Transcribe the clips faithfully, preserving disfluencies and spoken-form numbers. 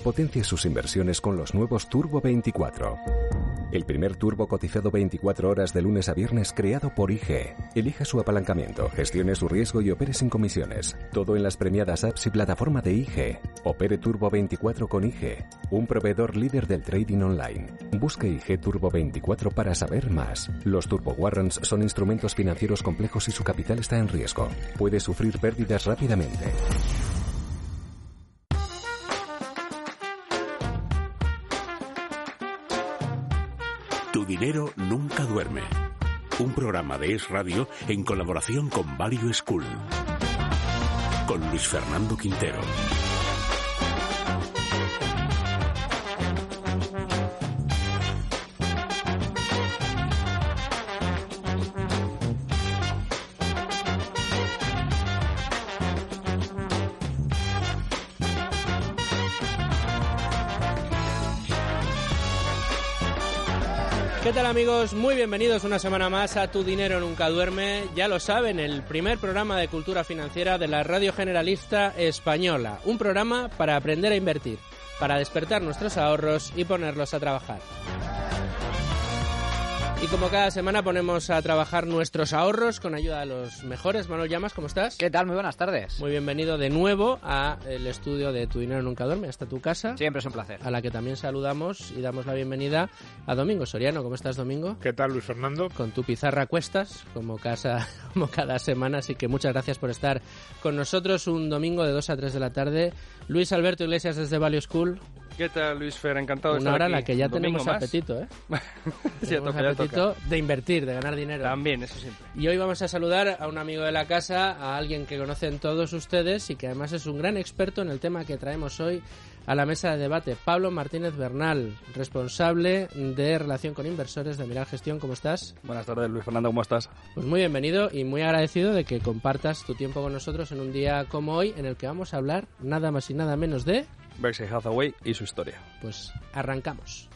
potencie sus inversiones con los nuevos Turbo veinticuatro. El primer turbo cotizado veinticuatro horas de lunes a viernes creado por I G. Elige su apalancamiento, gestione su riesgo y opere sin comisiones. Todo en las premiadas apps y plataforma de I G. Opere Turbo veinticuatro con I G, un proveedor líder del trading online. Busque I G Turbo veinticuatro para saber más. Los Turbo Warrants son instrumentos financieros complejos y su capital está en riesgo. Puede sufrir pérdidas rápidamente. Tu dinero nunca duerme. Un programa de Es Radio en colaboración con Value School. Con Luis Fernando Quintero. ¿Qué tal, amigos? Muy bienvenidos una semana más a Tu Dinero Nunca Duerme. Ya lo saben, el primer programa de cultura financiera de la Radio Generalista Española. Un programa para aprender a invertir, para despertar nuestros ahorros y ponerlos a trabajar. Y como cada semana ponemos a trabajar nuestros ahorros con ayuda de los mejores. Manuel Llamas, ¿cómo estás? ¿Qué tal? Muy buenas tardes. Muy bienvenido de nuevo al estudio de Tu Dinero Nunca Duerme, hasta tu casa. Siempre es un placer. A la que también saludamos y damos la bienvenida a Domingo Soriano. ¿Cómo estás, Domingo? ¿Qué tal, Luis Fernando? Con tu pizarra a cuestas, como, casa, como cada semana, así que muchas gracias por estar con nosotros un domingo de dos a tres de la tarde. Luis Alberto Iglesias desde Value School. ¿Qué tal, Luis Fer? Encantado de Una estar hora aquí. en la que ya Un domingo tenemos más. apetito, ¿eh? Sí, tenemos toca, apetito toca. de invertir, de ganar dinero. También, eso siempre. Y hoy vamos a saludar a un amigo de la casa, a alguien que conocen todos ustedes y que además es un gran experto en el tema que traemos hoy a la mesa de debate. Pablo Martínez Bernal, responsable de Relación con Inversores de Miral Gestión. ¿Cómo estás? Buenas tardes, Luis Fernando, ¿cómo estás? Pues muy bienvenido y muy agradecido de que compartas tu tiempo con nosotros en un día como hoy, en el que vamos a hablar nada más y nada menos de... Berkshire Hathaway y su historia. Pues arrancamos.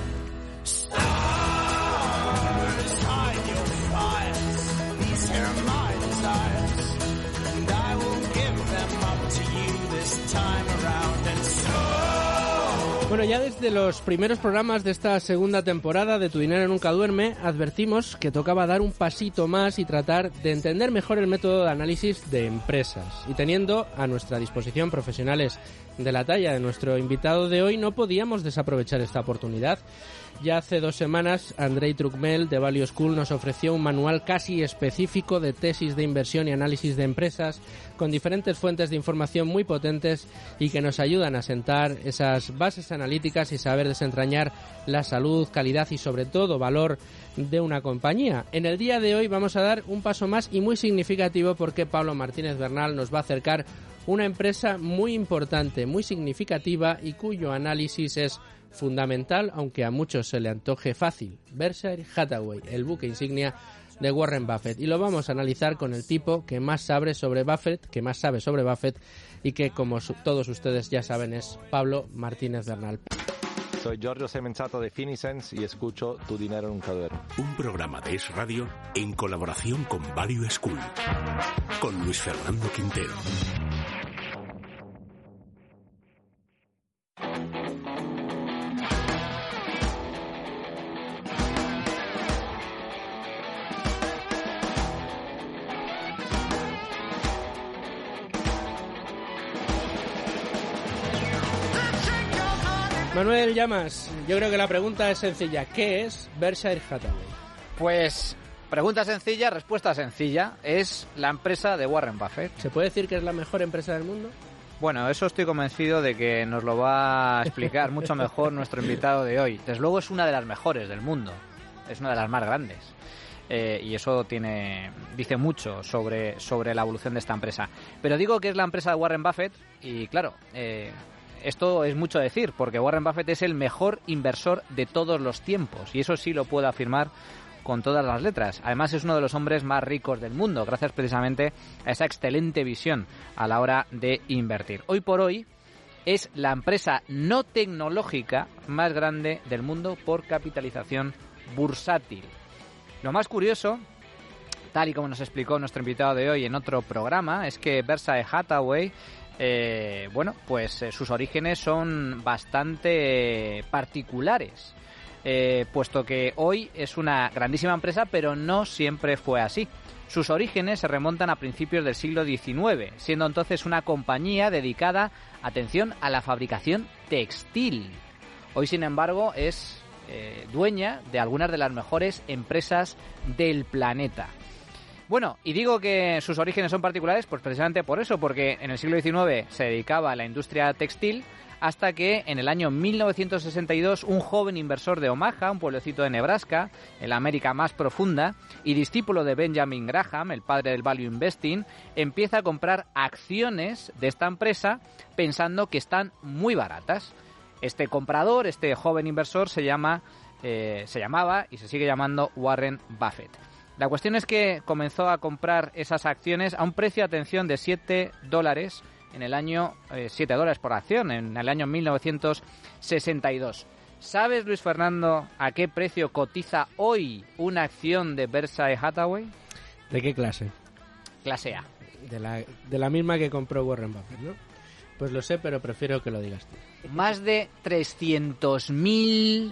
Bueno, ya desde los primeros programas de esta segunda temporada de Tu Dinero Nunca Duerme, advertimos que tocaba dar un pasito más y tratar de entender mejor el método de análisis de empresas. Y teniendo a nuestra disposición profesionales de la talla de nuestro invitado de hoy, no podíamos desaprovechar esta oportunidad. Ya hace dos semanas, Andrei Trukmel de Value School nos ofreció un manual casi específico de tesis de inversión y análisis de empresas con diferentes fuentes de información muy potentes y que nos ayudan a sentar esas bases analíticas y saber desentrañar la salud, calidad y sobre todo valor de una compañía. En el día de hoy vamos a dar un paso más y muy significativo porque Pablo Martínez Bernal nos va a acercar una empresa muy importante, muy significativa y cuyo análisis es fundamental, aunque a muchos se le antoje fácil. Berkshire Hathaway, el buque insignia de Warren Buffett. Y lo vamos a analizar con el tipo que más sabe sobre Buffett, que más sabe sobre Buffett y que, como su- todos ustedes ya saben, es Pablo Martínez Bernal. Soy Giorgio Semenzato de Finicens y escucho Tu Dinero Nunca Duerme. Un programa de Es Radio en colaboración con Value School. Con Luis Fernando Quintero. Manuel Llamas, yo creo que la pregunta es sencilla. ¿Qué es Berkshire Hathaway? Pues, pregunta sencilla, respuesta sencilla. Es la empresa de Warren Buffett. ¿Se puede decir que es la mejor empresa del mundo? Bueno, eso estoy convencido de que nos lo va a explicar mucho mejor nuestro invitado de hoy. Desde luego es una de las mejores del mundo. Es una de las más grandes. Eh, y eso tiene dice mucho sobre, sobre la evolución de esta empresa. Pero digo que es la empresa de Warren Buffett y, claro... Eh, Esto es mucho decir, porque Warren Buffett es el mejor inversor de todos los tiempos, y eso sí lo puedo afirmar con todas las letras. Además, es uno de los hombres más ricos del mundo, gracias precisamente a esa excelente visión a la hora de invertir. Hoy por hoy, es la empresa no tecnológica más grande del mundo por capitalización bursátil. Lo más curioso, tal y como nos explicó nuestro invitado de hoy en otro programa, es que Berkshire Hathaway eh, bueno, pues eh, sus orígenes son bastante particulares, eh, puesto que hoy es una grandísima empresa, pero no siempre fue así. Sus orígenes se remontan a principios del siglo diecinueve, siendo entonces una compañía dedicada, atención, a la fabricación textil. Hoy, sin embargo, es eh, dueña de algunas de las mejores empresas del planeta. Bueno, y digo que sus orígenes son particulares pues precisamente por eso, porque en el siglo diecinueve se dedicaba a la industria textil, hasta que en el año mil novecientos sesenta y dos un joven inversor de Omaha, un pueblecito de Nebraska, en la América más profunda, y discípulo de Benjamin Graham, el padre del Value Investing, empieza a comprar acciones de esta empresa pensando que están muy baratas. Este comprador, este joven inversor, se llama, eh, se llamaba y se sigue llamando Warren Buffett. La cuestión es que comenzó a comprar esas acciones a un precio, atención, de siete dólares en el año, eh, siete dólares por acción, en el año mil novecientos sesenta y dos. ¿Sabes, Luis Fernando, a qué precio cotiza hoy una acción de Berkshire Hathaway? ¿De qué clase? Clase A. De la, de la misma que compró Warren Buffett, ¿no? Pues lo sé, pero prefiero que lo digas tú. Más de trescientos mil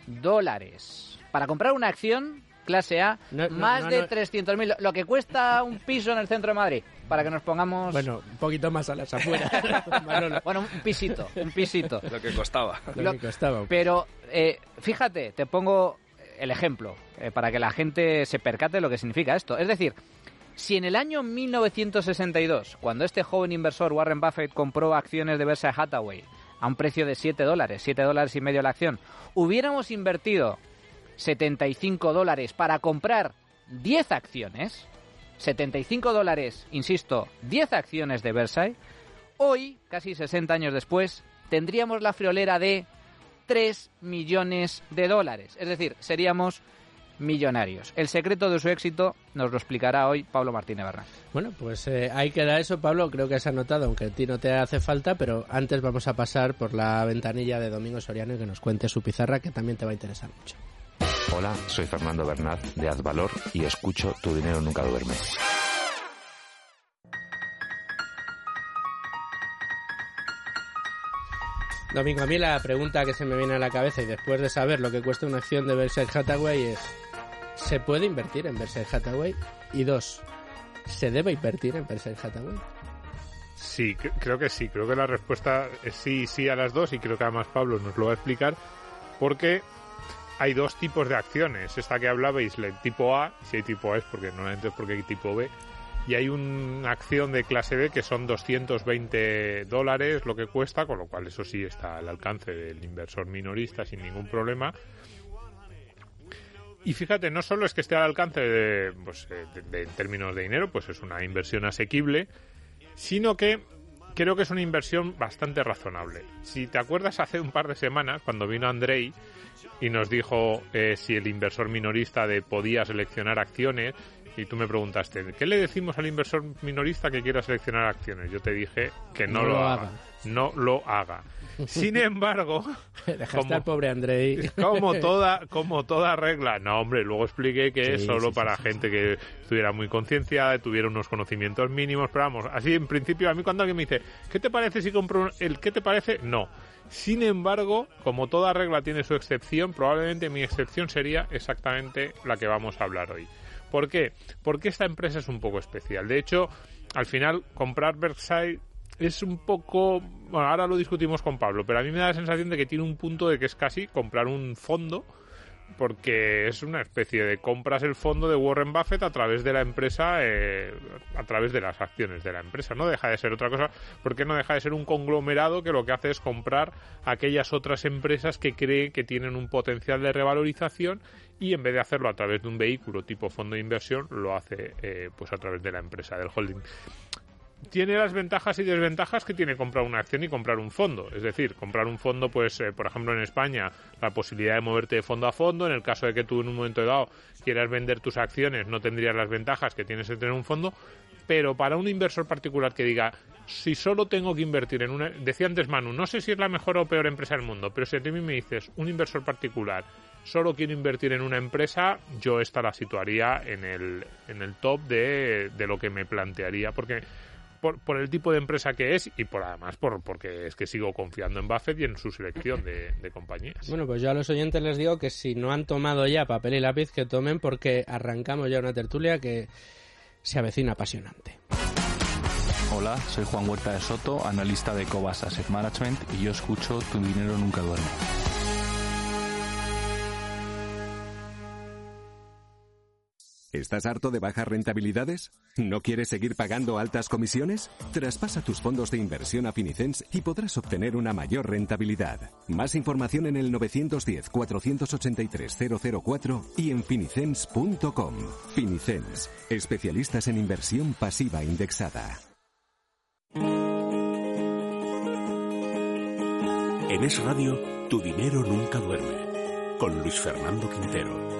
dólares. Para comprar una acción clase A, no, no, más no, de no. trescientos mil. Lo que cuesta un piso en el centro de Madrid, para que nos pongamos... Bueno, un poquito más a las afueras. Manolo. Bueno, un pisito, un pisito. Lo que costaba. Lo Lo- que costaba. Pero, eh, fíjate, te pongo el ejemplo, eh, para que la gente se percate de lo que significa esto. Es decir, si en el año mil novecientos sesenta y dos, cuando este joven inversor Warren Buffett compró acciones de Berkshire Hathaway a un precio de siete dólares, siete dólares y medio la acción, hubiéramos invertido setenta y cinco dólares para comprar diez acciones, setenta y cinco dólares, insisto, diez acciones de Berkshire, hoy, casi sesenta años después, tendríamos la friolera de tres millones de dólares. Es decir, seríamos millonarios. El secreto de su éxito nos lo explicará hoy Pablo Martínez Bernal. Bueno, pues eh, ahí queda eso, Pablo. Creo que has anotado, aunque a ti no te hace falta, pero antes vamos a pasar por la ventanilla de Domingo Soriano y que nos cuente su pizarra, que también te va a interesar mucho. Hola, soy Fernando Bernat de Advalor y escucho Tu Dinero Nunca Duerme. Domingo, a mí la pregunta que se me viene a la cabeza, y después de saber lo que cuesta una acción de Berkshire Hathaway, es: ¿se puede invertir en Berkshire Hathaway? Y dos, ¿se debe invertir en Berkshire Hathaway? Sí, cre- creo que sí. Creo que la respuesta es sí, sí a las dos, y creo que además Pablo nos lo va a explicar, porque hay dos tipos de acciones. Esta que hablabais, la tipo A, si hay tipo A es porque normalmente es porque hay tipo B, y hay una acción de clase B que son doscientos veinte dólares lo que cuesta, con lo cual eso sí está al alcance del inversor minorista sin ningún problema. Y fíjate, no solo es que esté al alcance de, pues, de, de, en términos de dinero, pues es una inversión asequible, sino que creo que es una inversión bastante razonable. Si te acuerdas, hace un par de semanas, cuando vino Andrei y nos dijo eh, si el inversor minorista de podía seleccionar acciones, y tú me preguntaste, ¿qué le decimos al inversor minorista que quiera seleccionar acciones? Yo te dije que no, No lo lo haga. haga. No lo haga. Sin embargo, Dejaste como- al pobre Andrei. como toda como toda regla, no hombre, luego expliqué que Sí, es solo sí, para sí, sí, gente que estuviera muy concienciada, tuviera unos conocimientos mínimos, pero vamos, así en principio a mí cuando alguien me dice, ¿qué te parece si compro un- el qué te parece? No. Sin embargo, como toda regla tiene su excepción, probablemente mi excepción sería exactamente la que vamos a hablar hoy. ¿Por qué? Porque esta empresa es un poco especial. De hecho, al final comprar Berkshire es un poco... Bueno, ahora lo discutimos con Pablo, pero a mí me da la sensación de que tiene un punto de que es casi comprar un fondo, porque es una especie de compras el fondo de Warren Buffett a través de la empresa, eh, a través de las acciones de la empresa. No deja de ser otra cosa, porque no deja de ser un conglomerado que lo que hace es comprar aquellas otras empresas que cree que tienen un potencial de revalorización, y en vez de hacerlo a través de un vehículo tipo fondo de inversión, lo hace eh, pues a través de la empresa, del holding. Tiene las ventajas y desventajas que tiene comprar una acción y comprar un fondo. Es decir, comprar un fondo, pues, eh, por ejemplo, en España, la posibilidad de moverte de fondo a fondo. En el caso de que tú en un momento dado quieras vender tus acciones, no tendrías las ventajas que tienes de tener un fondo. Pero para un inversor particular que diga, si solo tengo que invertir en una... Decía antes Manu, no sé si es la mejor o peor empresa del mundo, pero si a ti me dices, un inversor particular, solo quiero invertir en una empresa, yo esta la situaría en el, en el top de, de lo que me plantearía, porque... por, por el tipo de empresa que es y por además por porque es que sigo confiando en Buffett y en su selección de, de compañías. Bueno, pues yo a los oyentes les digo que si no han tomado ya papel y lápiz, que tomen, porque arrancamos ya una tertulia que se avecina apasionante. Hola, soy Juan Huerta de Soto, analista de Cobas Asset Management, y yo escucho Tu dinero nunca duerme. ¿Estás harto de bajas rentabilidades? ¿No quieres seguir pagando altas comisiones? Traspasa tus fondos de inversión a Finicens y podrás obtener una mayor rentabilidad. Más información en el nueve uno cero, cuatro ocho tres, cero cero cuatro y en finicens punto com. Finicens, especialistas en inversión pasiva indexada. En Es Radio, Tu dinero nunca duerme, con Luis Fernando Quintero.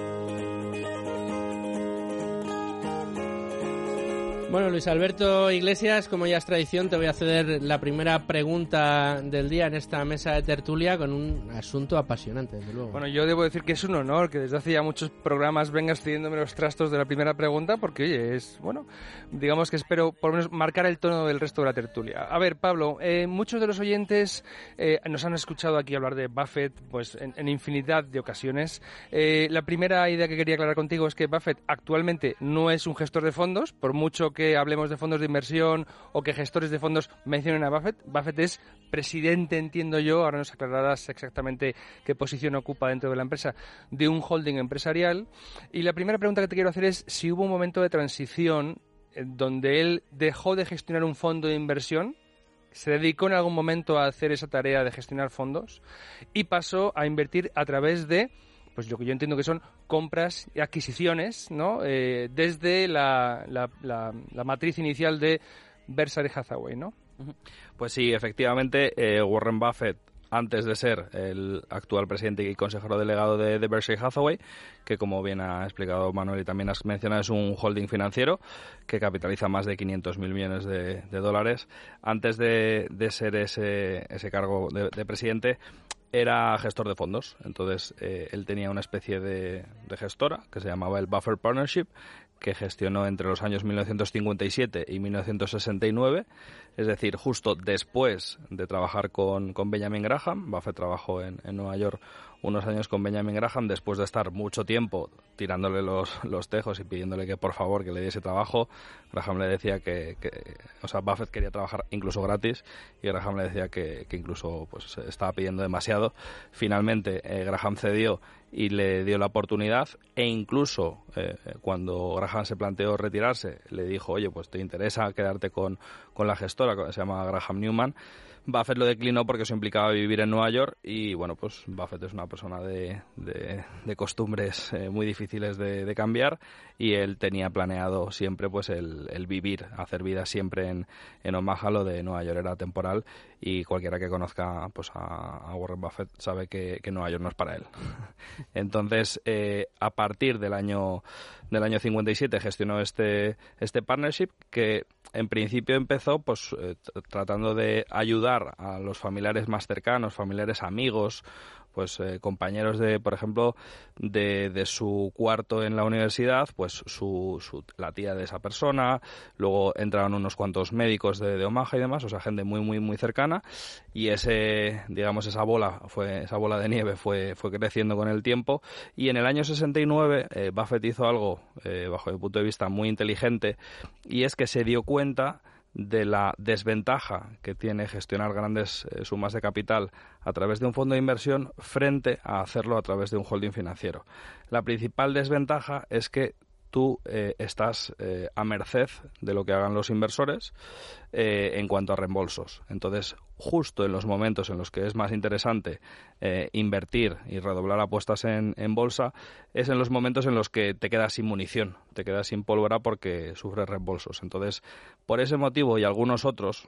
Bueno, Luis Alberto Iglesias, como ya es tradición, te voy a hacer la primera pregunta del día en esta mesa de tertulia con un asunto apasionante, desde luego. Bueno, yo debo decir que es un honor que desde hace ya muchos programas vengas cediéndome los trastos de la primera pregunta, porque, oye, es, bueno, digamos que espero por lo menos marcar el tono del resto de la tertulia. A ver, Pablo, eh, muchos de los oyentes eh, nos han escuchado aquí hablar de Buffett pues en, en infinidad de ocasiones. Eh, la primera idea que quería aclarar contigo es que Buffett actualmente no es un gestor de fondos, por mucho que que hablemos de fondos de inversión o que gestores de fondos mencionen a Buffett. Buffett es presidente, entiendo yo, ahora nos aclararás exactamente qué posición ocupa dentro de la empresa, de un holding empresarial. Y la primera pregunta que te quiero hacer es si hubo un momento de transición donde él dejó de gestionar un fondo de inversión, se dedicó en algún momento a hacer esa tarea de gestionar fondos y pasó a invertir a través de, pues lo que yo entiendo que son compras y adquisiciones, ¿no? Eh, desde la, la, la, la matriz inicial de Berkshire Hathaway, ¿no? Pues sí, efectivamente, eh, Warren Buffett, antes de ser el actual presidente y consejero delegado de, de Berkshire Hathaway, que como bien ha explicado Manuel y también has mencionado, es un holding financiero que capitaliza más de quinientos mil millones de, de dólares. Antes de, de ser ese, ese cargo de, de presidente, era gestor de fondos. Entonces, eh, él tenía una especie de, de gestora que se llamaba el Buffett Partnership, que gestionó entre los años mil novecientos cincuenta y siete y mil novecientos sesenta y nueve, es decir, justo después de trabajar con, con Benjamin Graham. Buffett trabajó en, en Nueva York unos años con Benjamin Graham, después de estar mucho tiempo tirándole los, los tejos y pidiéndole que por favor que le diese trabajo. Graham le decía que, que o sea, Buffett quería trabajar incluso gratis y Graham le decía que, que incluso pues estaba pidiendo demasiado. Finalmente eh, Graham cedió y le dio la oportunidad, e incluso eh, cuando Graham se planteó retirarse, le dijo, oye, pues te interesa quedarte con, con la gestora, que se llama Graham Newman. Buffett lo declinó porque eso implicaba vivir en Nueva York y, bueno, pues Buffett es una persona de, de, de costumbres eh, muy difíciles de, de cambiar, y él tenía planeado siempre pues el, el vivir, hacer vida siempre en, en Omaha. Lo de Nueva York era temporal y cualquiera que conozca pues a, a Warren Buffett sabe que, que Nueva York no es para él. Entonces, eh, a partir del año del año cincuenta y siete gestionó este este partnership, que en principio empezó pues eh, tratando de ayudar a los familiares más cercanos, familiares, amigos, pues eh, compañeros de, por ejemplo, de, de su cuarto en la universidad, pues su, su la tía de esa persona. Luego entraron unos cuantos médicos de, de Omaha y demás, o sea, gente muy muy muy cercana, y ese, digamos, esa bola fue esa bola de nieve fue fue creciendo con el tiempo. Y en el año sesenta y nueve eh, Buffett hizo algo eh, bajo mi punto de vista muy inteligente, y es que se dio cuenta de la desventaja que tiene gestionar grandes eh, sumas de capital a través de un fondo de inversión frente a hacerlo a través de un holding financiero. La principal desventaja es que tú eh, estás eh, a merced de lo que hagan los inversores eh, en cuanto a reembolsos. Entonces, justo en los momentos en los que es más interesante eh, invertir y redoblar apuestas en, en bolsa, es en los momentos en los que te quedas sin munición, te quedas sin pólvora porque sufres reembolsos. Entonces, por ese motivo y algunos otros,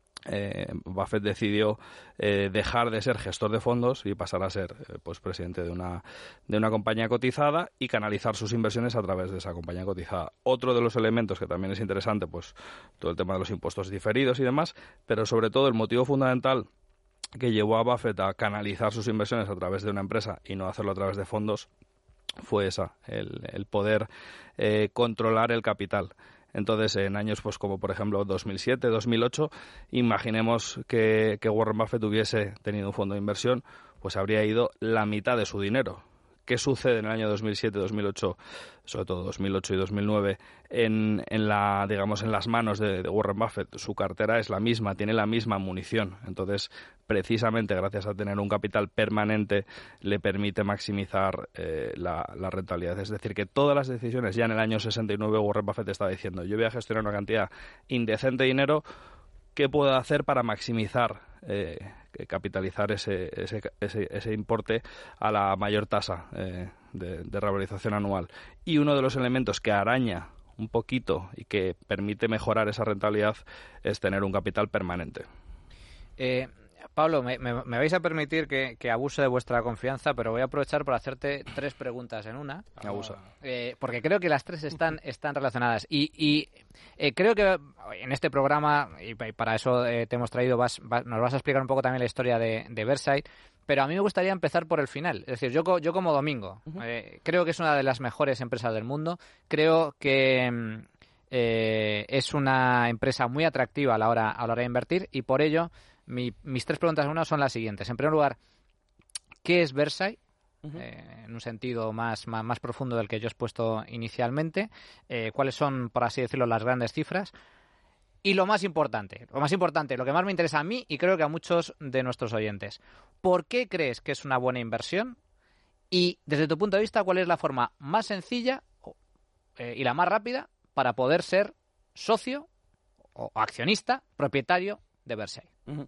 Eh, Buffett decidió eh, dejar de ser gestor de fondos y pasar a ser eh, pues presidente de una de una compañía cotizada y canalizar sus inversiones a través de esa compañía cotizada. Otro de los elementos que también es interesante, pues todo el tema de los impuestos diferidos y demás, pero sobre todo el motivo fundamental que llevó a Buffett a canalizar sus inversiones a través de una empresa y no hacerlo a través de fondos fue esa, el, el poder eh, controlar el capital. Entonces, en años pues como por ejemplo dos mil siete, dos mil ocho, imaginemos que, que Warren Buffett hubiese tenido un fondo de inversión, pues habría ido la mitad de su dinero. ¿Qué sucede en el año dos mil siete, dos mil ocho, sobre todo dos mil ocho y dos mil nueve, en, en, la, digamos, en las manos de, de Warren Buffett? Su cartera es la misma, tiene la misma munición. Entonces, precisamente gracias a tener un capital permanente, le permite maximizar eh, la, la rentabilidad. Es decir, que todas las decisiones, ya en el año sesenta y nueve, Warren Buffett estaba diciendo, yo voy a gestionar una cantidad indecente de dinero, ¿qué puedo hacer para maximizar, eh, capitalizar ese, ese, ese, ese importe a la mayor tasa eh, de, de revalorización anual? Y uno de los elementos que araña un poquito y que permite mejorar esa rentabilidad es tener un capital permanente. Eh, Pablo, me, me, me vais a permitir que, que abuse de vuestra confianza, pero voy a aprovechar para hacerte tres preguntas en una. Abusa. Eh, porque creo que las tres están, están relacionadas. Y, y eh, creo que en este programa, y para eso eh, te hemos traído, vas, vas, nos vas a explicar un poco también la historia de, de Versailles, pero a mí me gustaría empezar por el final. Es decir, yo, yo como Domingo, uh-huh. eh, creo que es una de las mejores empresas del mundo. Creo que eh, es una empresa muy atractiva a la hora, a la hora de invertir, y por ello Mi, mis tres preguntas en una son las siguientes. En primer lugar, ¿qué es Versailles? Uh-huh. Eh, en un sentido más, más, más profundo del que yo he expuesto inicialmente. Eh, ¿Cuáles son, por así decirlo, las grandes cifras? Y lo más importante, lo más importante, lo que más me interesa a mí y creo que a muchos de nuestros oyentes. ¿Por qué crees que es una buena inversión? Y, desde tu punto de vista, ¿cuál es la forma más sencilla eh, y la más rápida para poder ser socio o accionista, propietario de Versailles? Uh-huh.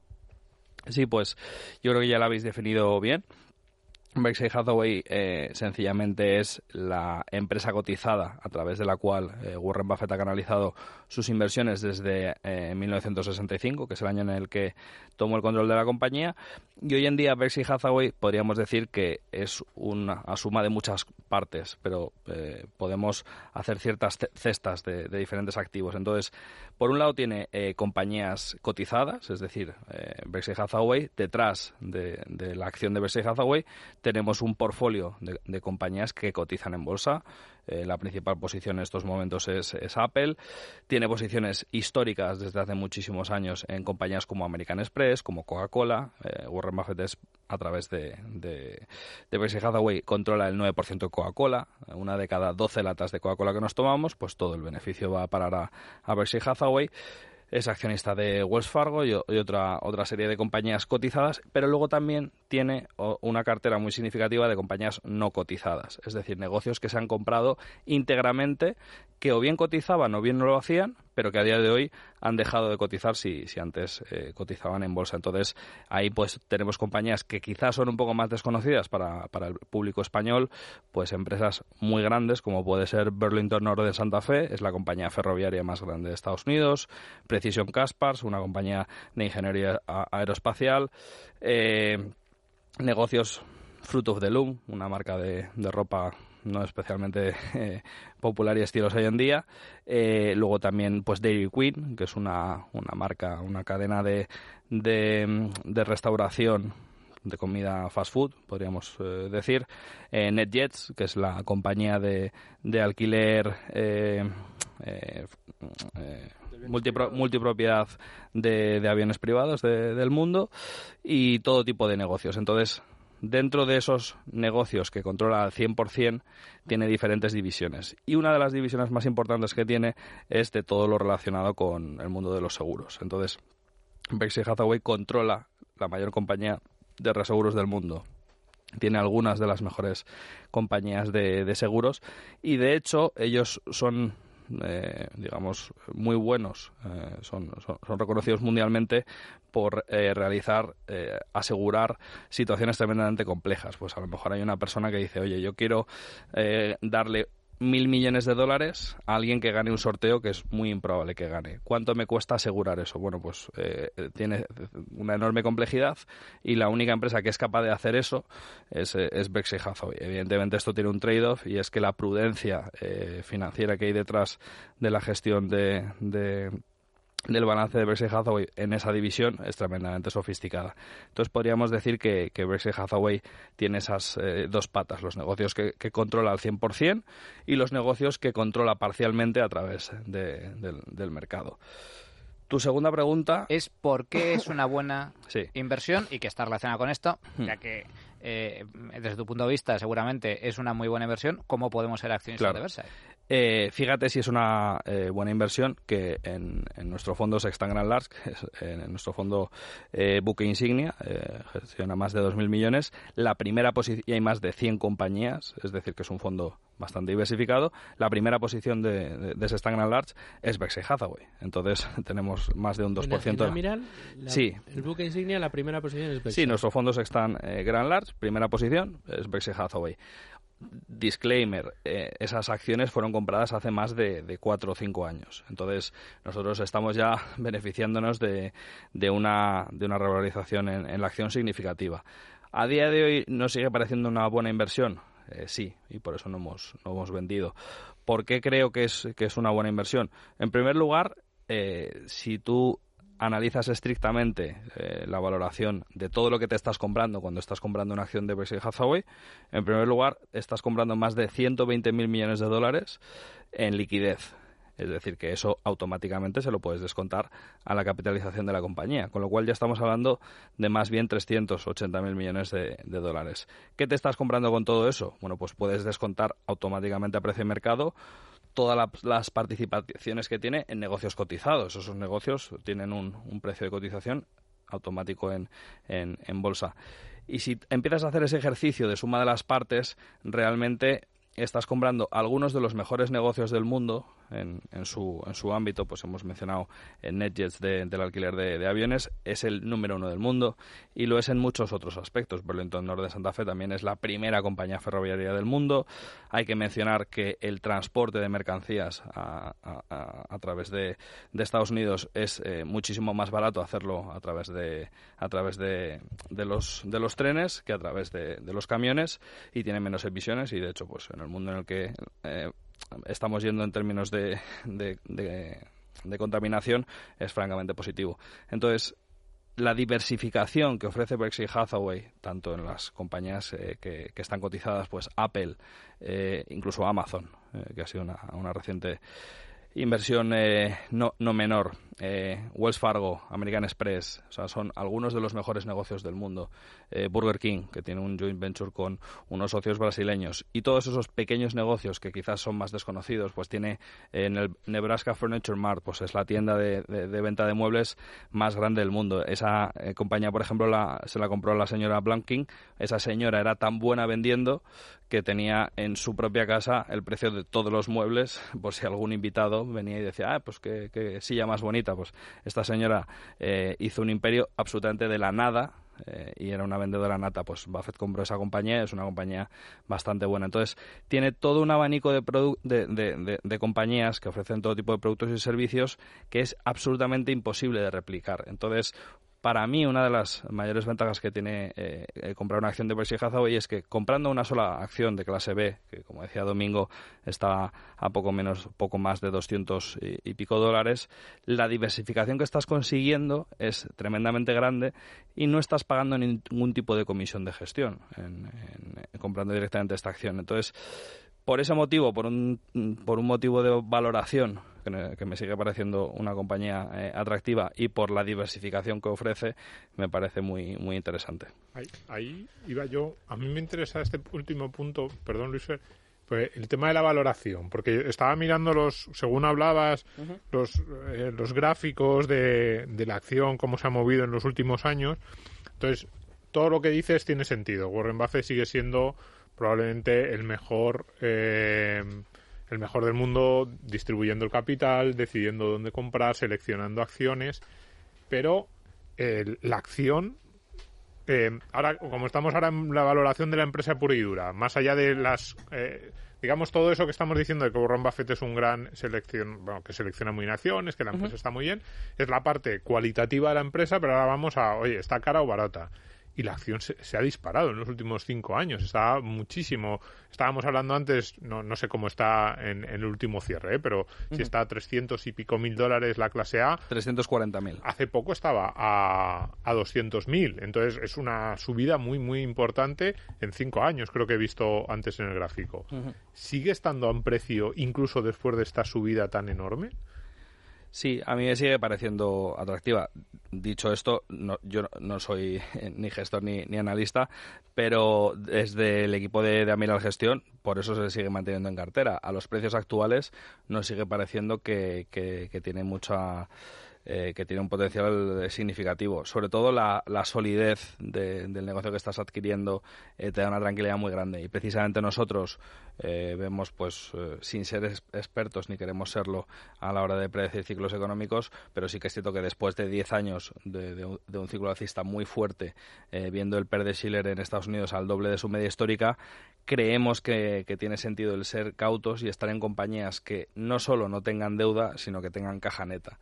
Sí, pues yo creo que ya lo habéis definido bien. Berkshire Hathaway eh, sencillamente es la empresa cotizada a través de la cual eh, Warren Buffett ha canalizado sus inversiones desde eh, mil novecientos sesenta y cinco, que es el año en el que tomó el control de la compañía. Y hoy en día Berkshire Hathaway podríamos decir que es una suma de muchas partes, pero eh, podemos hacer ciertas cestas de, de diferentes activos. Entonces, por un lado tiene eh, compañías cotizadas, es decir, eh, Berkshire Hathaway. Detrás de, de la acción de Berkshire Hathaway tenemos un portfolio de, de compañías que cotizan en bolsa. Eh, la principal posición en estos momentos es, es Apple. Tiene posiciones históricas desde hace muchísimos años en compañías como American Express, como Coca-Cola. Eh, Warren Buffett es, a través de, de, de Berkshire Hathaway, controla el nueve por ciento de Coca-Cola. Una de cada doce latas de Coca-Cola que nos tomamos, pues todo el beneficio va a parar a, a Berkshire Hathaway. Es accionista de Wells Fargo y, y otra, otra serie de compañías cotizadas, pero luego también tiene una cartera muy significativa de compañías no cotizadas, es decir, negocios que se han comprado íntegramente, que o bien cotizaban o bien no lo hacían, pero que a día de hoy han dejado de cotizar si, si antes eh, cotizaban en bolsa. Entonces, ahí pues tenemos compañías que quizás son un poco más desconocidas para, para el público español, pues empresas muy grandes, como puede ser Burlington Northern Santa Fe, es la compañía ferroviaria más grande de Estados Unidos, Precision Castparts, una compañía de ingeniería aeroespacial, eh, negocios Fruit of the Loom, una marca de, de ropa no especialmente eh, popular y estilosa hoy en día. Eh, luego también pues Dairy Queen, que es una, una marca, una cadena de, de, de restauración de comida fast food, podríamos eh, decir. Eh, NetJets, que es la compañía de, de alquiler eh, eh, eh, multipro, multipropiedad de, de aviones privados de, del mundo, y todo tipo de negocios. Entonces, dentro de esos negocios que controla al cien por ciento, tiene diferentes divisiones. Y una de las divisiones más importantes que tiene es de todo lo relacionado con el mundo de los seguros. Entonces, Berkshire Hathaway controla la mayor compañía de reaseguros del mundo. Tiene algunas de las mejores compañías de, de seguros y, de hecho, ellos son... Eh, digamos, muy buenos, eh, son, son, son reconocidos mundialmente por eh, realizar, eh, asegurar situaciones tremendamente complejas. Pues a lo mejor hay una persona que dice, oye, yo quiero eh, darle mil millones de dólares a alguien que gane un sorteo que es muy improbable que gane. ¿Cuánto me cuesta asegurar eso? Bueno, pues eh, tiene una enorme complejidad y la única empresa que es capaz de hacer eso es, es Berkshire Hathaway. Evidentemente esto tiene un trade-off, y es que la prudencia eh, financiera que hay detrás de la gestión de, de del balance de Berkshire Hathaway en esa división es tremendamente sofisticada. Entonces podríamos decir que, que Berkshire Hathaway tiene esas eh, dos patas, los negocios que, que controla al cien por ciento y los negocios que controla parcialmente a través de, del, del mercado. Tu segunda pregunta es ¿por qué es una buena sí. inversión? Y que está relacionada con esto, ya que eh, desde tu punto de vista seguramente es una muy buena inversión. ¿Cómo podemos ser accionistas claro. de Versailles? Eh, fíjate si es una eh, buena inversión que en, en nuestro fondo Sextant Grand Large, que es, en nuestro fondo eh, buque insignia, eh, gestiona más de dos mil millones, la primera posición, y hay más de cien compañías, es decir, que es un fondo bastante diversificado, la primera posición de, de, de Sextant Grand Large es Berkshire Hathaway. Entonces tenemos más de un dos por ciento. ¿En Amiral? La, sí. El buque insignia, la primera posición es Berkshire. Sí, nuestro fondo Sextant eh, Grand Large, primera posición es Berkshire Hathaway. Disclaimer, eh, esas acciones fueron compradas hace más de, de cuatro o cinco años. Entonces, nosotros estamos ya beneficiándonos de, de, una, de una revalorización en, en la acción significativa. ¿A día de hoy nos sigue pareciendo una buena inversión? Eh, sí, y por eso no hemos, no hemos vendido. ¿Por qué creo que es, que es una buena inversión? En primer lugar, eh, si tú analizas estrictamente eh, la valoración de todo lo que te estás comprando cuando estás comprando una acción de Berkshire Hathaway, en primer lugar, estás comprando más de ciento veinte mil millones de dólares en liquidez. Es decir, que eso automáticamente se lo puedes descontar a la capitalización de la compañía, con lo cual ya estamos hablando de más bien trescientos ochenta mil millones de, de dólares. ¿Qué te estás comprando con todo eso? Bueno, pues puedes descontar automáticamente a precio de mercado todas la, las participaciones que tiene en negocios cotizados. Esos negocios tienen un, un precio de cotización automático en, en, en bolsa. Y si empiezas a hacer ese ejercicio de suma de las partes, realmente estás comprando algunos de los mejores negocios del mundo en, en, su, en su ámbito. Pues hemos mencionado en NetJets de, del alquiler de, de aviones, es el número uno del mundo y lo es en muchos otros aspectos. Burlington Northern Santa Fe también es la primera compañía ferroviaria del mundo. Hay que mencionar que el transporte de mercancías a, a, a, a través de, de Estados Unidos es eh, muchísimo más barato hacerlo a través de a través de, de los de los trenes que a través de, de los camiones, y tiene menos emisiones, y de hecho pues en el mundo en el que eh, estamos yendo en términos de, de, de, de contaminación es francamente positivo. Entonces, la diversificación que ofrece Berkshire Hathaway, tanto en las compañías eh, que, que están cotizadas, pues Apple, eh, incluso Amazon, eh, que ha sido una, una reciente inversión eh, no, no menor, eh, Wells Fargo, American Express, o sea, son algunos de los mejores negocios del mundo. eh, Burger King, que tiene un joint venture con unos socios brasileños, y todos esos pequeños negocios que quizás son más desconocidos, pues tiene eh, en el Nebraska Furniture Mart, pues es la tienda de, de, de venta de muebles más grande del mundo. Esa eh, compañía, por ejemplo, la, se la compró la señora Blanking. Esa señora era tan buena vendiendo que tenía en su propia casa el precio de todos los muebles, por si algún invitado venía y decía, ah, pues qué, qué silla más bonita. Pues esta señora eh, hizo un imperio absolutamente de la nada, eh, y era una vendedora nata. Pues Buffett compró esa compañía, es una compañía bastante buena. Entonces, tiene todo un abanico de, produ- de, de, de, de compañías que ofrecen todo tipo de productos y servicios que es absolutamente imposible de replicar. Entonces, para mí, una de las mayores ventajas que tiene eh, comprar una acción de Berkshire Hathaway es que comprando una sola acción de clase B, que como decía Domingo, está a poco menos, poco más de doscientos y, y pico dólares, la diversificación que estás consiguiendo es tremendamente grande y no estás pagando ningún tipo de comisión de gestión en, en, en comprando directamente esta acción. Entonces, por ese motivo, por un, por un motivo de valoración, que me sigue pareciendo una compañía eh, atractiva, y por la diversificación que ofrece, me parece muy muy interesante. Ahí, ahí iba yo. A mí me interesa este último punto, perdón Luis, pues el tema de la valoración, porque estaba mirando los, según hablabas, uh-huh. los, eh, los gráficos de, de la acción, cómo se ha movido en los últimos años. Entonces, todo lo que dices tiene sentido. Warren Buffett sigue siendo probablemente el mejor eh, el mejor del mundo distribuyendo el capital, decidiendo dónde comprar, seleccionando acciones, pero eh, la acción, eh, ahora como estamos ahora en la valoración de la empresa pura y dura, más allá de las, eh, digamos, todo eso que estamos diciendo de que Warren Buffett es un gran selección, bueno, que selecciona muy bien acciones, que la empresa uh-huh. está muy bien, es la parte cualitativa de la empresa, pero ahora vamos a, oye, ¿está cara o barata? y la acción se, se ha disparado en los últimos cinco años. Está muchísimo. Estábamos hablando antes, no, no sé cómo está en, en el último cierre, ¿eh? Pero uh-huh. si está a trescientos y pico mil dólares la clase A. trescientos cuarenta mil. Hace poco estaba a, a doscientos mil. Entonces es una subida muy, muy importante en cinco años, creo que he visto antes en el gráfico. Uh-huh. ¿Sigue estando a un precio incluso después de esta subida tan enorme? Sí, a mí me sigue pareciendo atractiva. Dicho esto, no, yo no soy ni gestor ni, ni analista, pero desde el equipo de, de Amiral Gestión, por eso se sigue manteniendo en cartera. A los precios actuales nos sigue pareciendo que, que, que tiene mucha... Eh, que tiene un potencial significativo. Sobre todo la, la solidez de, del negocio que estás adquiriendo eh, te da una tranquilidad muy grande. Y precisamente nosotros eh, vemos, pues, eh, sin ser es, expertos ni queremos serlo a la hora de predecir ciclos económicos, pero sí que es cierto que después de diez años de, de, un, de un ciclo alcista muy fuerte, eh, viendo el P E R de Shiller en Estados Unidos al doble de su media histórica, creemos que, que tiene sentido el ser cautos y estar en compañías que no solo no tengan deuda, sino que tengan caja neta.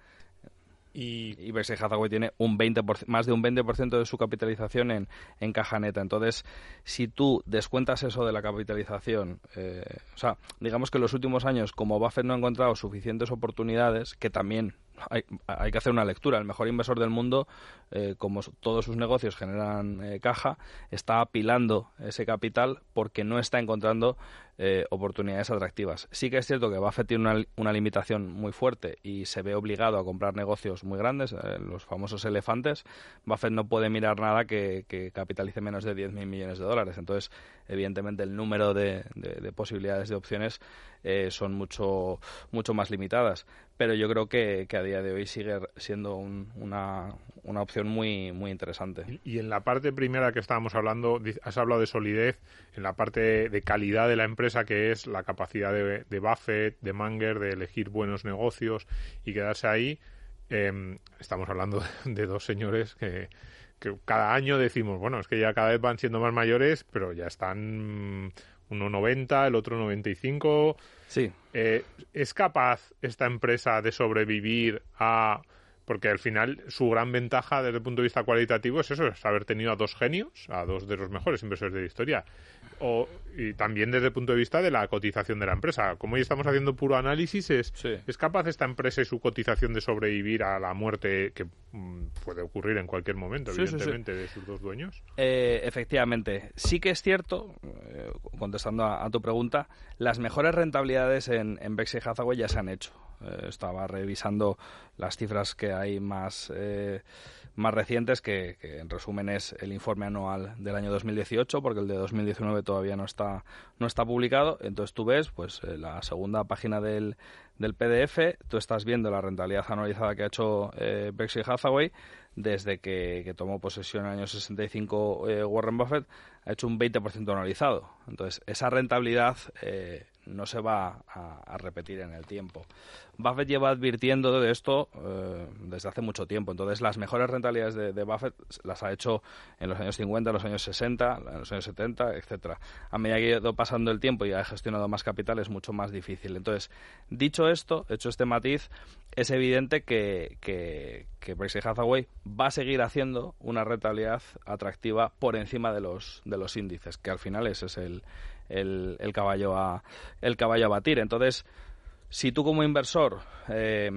Y, y Berkshire Hathaway tiene un veinte por ciento, más de un veinte por ciento de su capitalización en, en caja neta. Entonces, si tú descuentas eso de la capitalización, eh, o sea, digamos que en los últimos años, como Buffett no ha encontrado suficientes oportunidades, que también hay, hay que hacer una lectura. El mejor inversor del mundo, eh, como todos sus negocios generan eh, caja, está apilando ese capital porque no está encontrando eh, oportunidades atractivas. Sí que es cierto que Buffett tiene una, una limitación muy fuerte y se ve obligado a comprar negocios muy grandes, eh, los famosos elefantes. Buffett no puede mirar nada que, que capitalice menos de diez mil millones de dólares. Entonces, evidentemente, el número de, de, de posibilidades de opciones eh, son mucho, mucho más limitadas. Pero yo creo que, que a día de hoy sigue siendo un, una, una opción muy, muy interesante. Y en la parte primera que estábamos hablando, has hablado de solidez, en la parte de calidad de la empresa, que es la capacidad de, de Buffett, de Munger, de elegir buenos negocios y quedarse ahí. Eh, estamos hablando de dos señores que, que cada año decimos, bueno, es que ya cada vez van siendo más mayores, pero ya están uno noventa, el otro noventa y cinco. Sí. Eh, ¿Es capaz esta empresa de sobrevivir a...? Porque al final su gran ventaja desde el punto de vista cualitativo es eso, es haber tenido a dos genios, a dos de los mejores inversores de la historia. O, y también desde el punto de vista de la cotización de la empresa. Como hoy estamos haciendo puro análisis, ¿es, sí. ¿es capaz esta empresa y su cotización de sobrevivir a la muerte que mm, puede ocurrir en cualquier momento, sí, evidentemente, sí, sí. de sus dos dueños? Eh, efectivamente. Sí que es cierto, eh, contestando a, a tu pregunta, las mejores rentabilidades en, en Berkshire Hathaway ya se han hecho. Eh, estaba revisando las cifras que hay más, eh, más recientes, que, que en resumen es el informe anual del año dos mil dieciocho, porque el de dos mil diecinueve todavía no está, no está publicado. Entonces tú ves pues eh, la segunda página del, del P D F, tú estás viendo la rentabilidad anualizada que ha hecho eh, Berkshire Hathaway desde que, que tomó posesión en el año sesenta y cinco eh, Warren Buffett, ha hecho un veinte por ciento anualizado. Entonces esa rentabilidad eh, no se va a, a repetir en el tiempo. Buffett lleva advirtiendo de esto eh, desde hace mucho tiempo. Entonces las mejores rentabilidades de, de Buffett las ha hecho en los años cincuenta, en los años sesenta, en los años setenta, etcétera. A medida que ha ido pasando el tiempo y ha gestionado más capital, es mucho más difícil. Entonces, dicho esto, hecho este matiz, es evidente que, que, que Berkshire Hathaway va a seguir haciendo una rentabilidad atractiva por encima de los, de los índices, que al final ese es el, el, el, caballo, a, el caballo a batir. Entonces, si tú como inversor eh,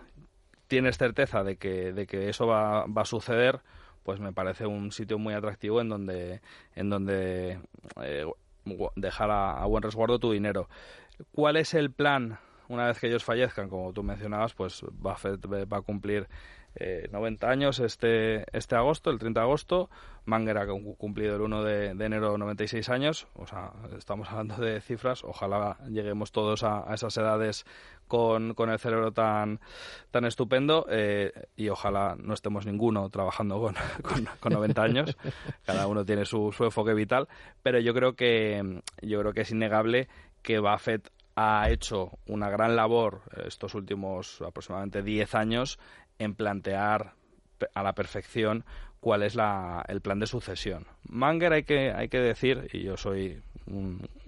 tienes certeza de que, de que eso va, va a suceder, pues me parece un sitio muy atractivo en donde, en donde eh, dejar a, a buen resguardo tu dinero. ¿Cuál es el plan una vez que ellos fallezcan? Como tú mencionabas, pues Buffett va a cumplir eh, noventa años este este agosto, el treinta de agosto. Munger ha cumplido el uno de enero noventa y seis años. O sea, estamos hablando de cifras. Ojalá lleguemos todos a, a esas edades con, con el cerebro tan tan estupendo eh, y ojalá no estemos ninguno trabajando con, con, con noventa años. Cada uno tiene su, su enfoque vital. Pero yo creo que yo creo que es innegable que Buffett ha hecho una gran labor estos últimos aproximadamente diez años en plantear a la perfección cuál es la, el plan de sucesión. Munger, hay que hay que decir, y yo soy un,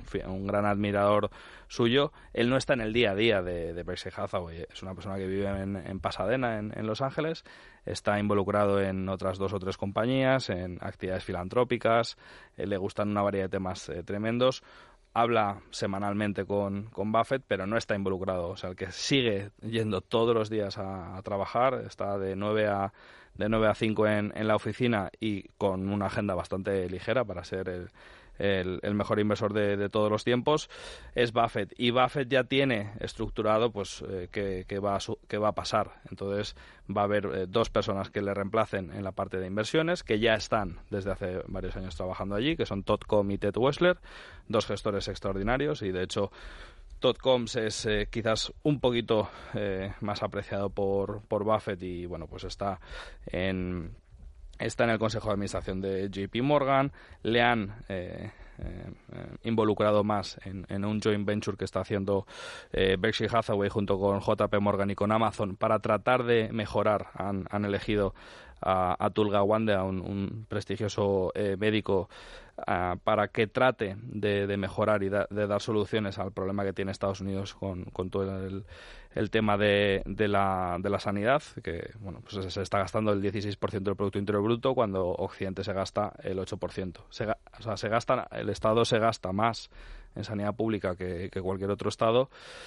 un gran admirador suyo. Él no está en el día a día de, de Berkshire Hathaway. Es una persona que vive en, en Pasadena, en, en Los Ángeles. Está involucrado en otras dos o tres compañías, en actividades filantrópicas. Eh, le gustan una variedad de temas eh, tremendos. Habla semanalmente con, con Buffett, pero no está involucrado. O sea, el que sigue yendo todos los días a, a trabajar, está de nueve a de nueve a cinco en, en la oficina y con una agenda bastante ligera para ser el, el, el mejor inversor de, de todos los tiempos, es Buffett. Y Buffett ya tiene estructurado pues eh, qué, qué va a su, qué va a pasar. Entonces va a haber eh, dos personas que le reemplacen en la parte de inversiones, que ya están desde hace varios años trabajando allí, que son Todd Combs y Ted Weschler, dos gestores extraordinarios, y de hecho Todd Combs es eh, quizás un poquito eh, más apreciado por, por Buffett y bueno, pues está en está en el consejo de administración de J P Morgan. Le han eh, eh, involucrado más en, en un joint venture que está haciendo eh, Berkshire Hathaway junto con J P Morgan y con Amazon para tratar de mejorar. Han, han elegido a Atul Gawande, a un, un prestigioso eh, médico, uh, para que trate de, de mejorar y da, de dar soluciones al problema que tiene Estados Unidos con, con todo el, el tema de, de, la, de la sanidad, que bueno, pues se está gastando el dieciséis por ciento del Producto Interior Bruto cuando Occidente se gasta el ocho por ciento. Se, o sea, se gasta, el Estado se gasta más en sanidad pública que, que cualquier otro Estado.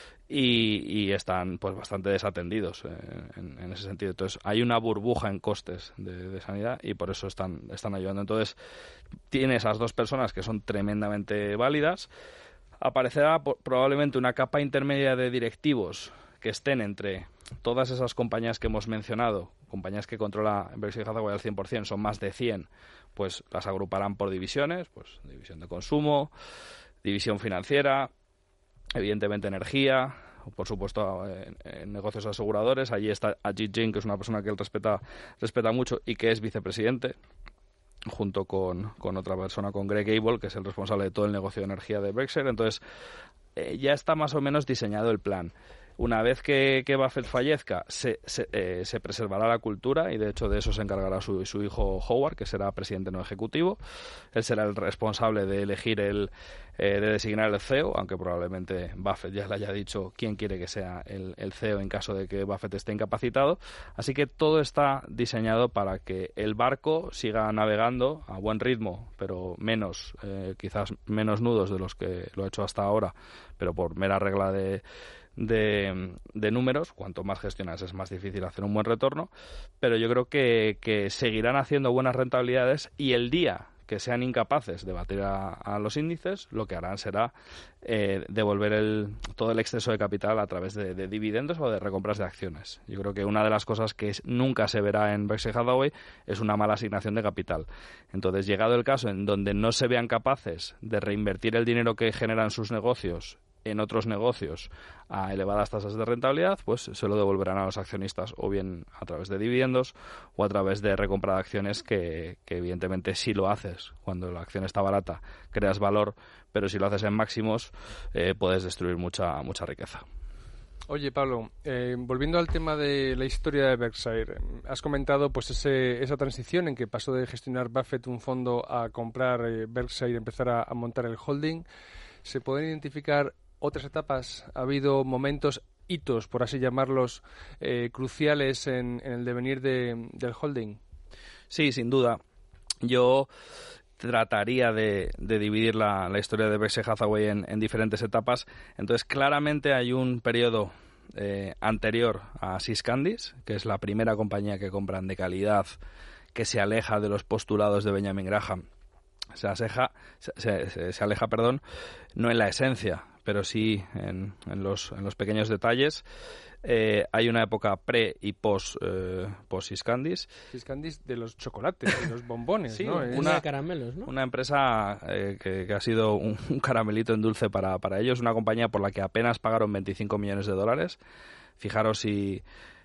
Y, y están pues bastante desatendidos eh, en, en ese sentido. Entonces hay una burbuja en costes de, de sanidad y por eso están, están ayudando. Entonces tiene esas dos personas que son tremendamente válidas. Aparecerá po- probablemente una capa intermedia de directivos que estén entre todas esas compañías que hemos mencionado, compañías que controla Berkshire Hathaway al cien por ciento, son más de cien, pues las agruparán por divisiones, pues división de consumo, división financiera, evidentemente energía, por supuesto en, en negocios aseguradores. Allí está Ajit Jain, que es una persona que él respeta respeta mucho y que es vicepresidente, junto con, con otra persona, con Greg Abel, que es el responsable de todo el negocio de energía de Berkshire. Entonces eh, ya está más o menos diseñado el plan. Una vez que, que Buffett fallezca, se, se, eh, se preservará la cultura y de hecho de eso se encargará su, su hijo Howard, que será presidente no ejecutivo. Él será el responsable de elegir el, eh, de designar el C E O, aunque probablemente Buffett ya le haya dicho quién quiere que sea el, el C E O en caso de que Buffett esté incapacitado. Así que todo está diseñado para que el barco siga navegando a buen ritmo, pero menos, eh, quizás menos nudos de los que lo ha hecho hasta ahora, pero por mera regla de De, de números. Cuanto más gestionas es más difícil hacer un buen retorno, pero yo creo que, que seguirán haciendo buenas rentabilidades y el día que sean incapaces de batir a, a los índices, lo que harán será eh, devolver el, todo el exceso de capital a través de, de dividendos o de recompras de acciones. Yo creo que una de las cosas que es, nunca se verá en Berkshire Hathaway es una mala asignación de capital. Entonces, llegado el caso en donde no se vean capaces de reinvertir el dinero que generan sus negocios en otros negocios a elevadas tasas de rentabilidad, pues se lo devolverán a los accionistas o bien a través de dividendos o a través de recompra de acciones que, que evidentemente si lo haces cuando la acción está barata creas valor, pero si lo haces en máximos eh, puedes destruir mucha mucha riqueza. Oye, Pablo, eh, volviendo al tema de la historia de Berkshire, has comentado pues ese, esa transición en que pasó de gestionar Buffett un fondo a comprar eh, Berkshire y empezar a, a montar el holding. ¿Se pueden identificar otras etapas? ¿Ha habido momentos, hitos, por así llamarlos, eh, cruciales en, en el devenir de, del holding? Sí, sin duda. Yo trataría de, de dividir la, la historia de Berkshire Hathaway en, en diferentes etapas. Entonces, claramente hay un periodo eh, anterior a See's Candies, que es la primera compañía que compran de calidad, que se aleja de los postulados de Benjamin Graham. Se, aseja, se, se, se aleja, perdón, no en la esencia, pero sí en, en, los, en los pequeños detalles. Eh, hay una época pre y post eh, post See's Candies. See's Candies de los chocolates, de los bombones, sí, ¿no? Una de caramelos, ¿no? Una empresa eh, que, que ha sido un, un caramelito en dulce para, para ellos, una compañía por la que apenas pagaron veinticinco millones de dólares. Fijaros si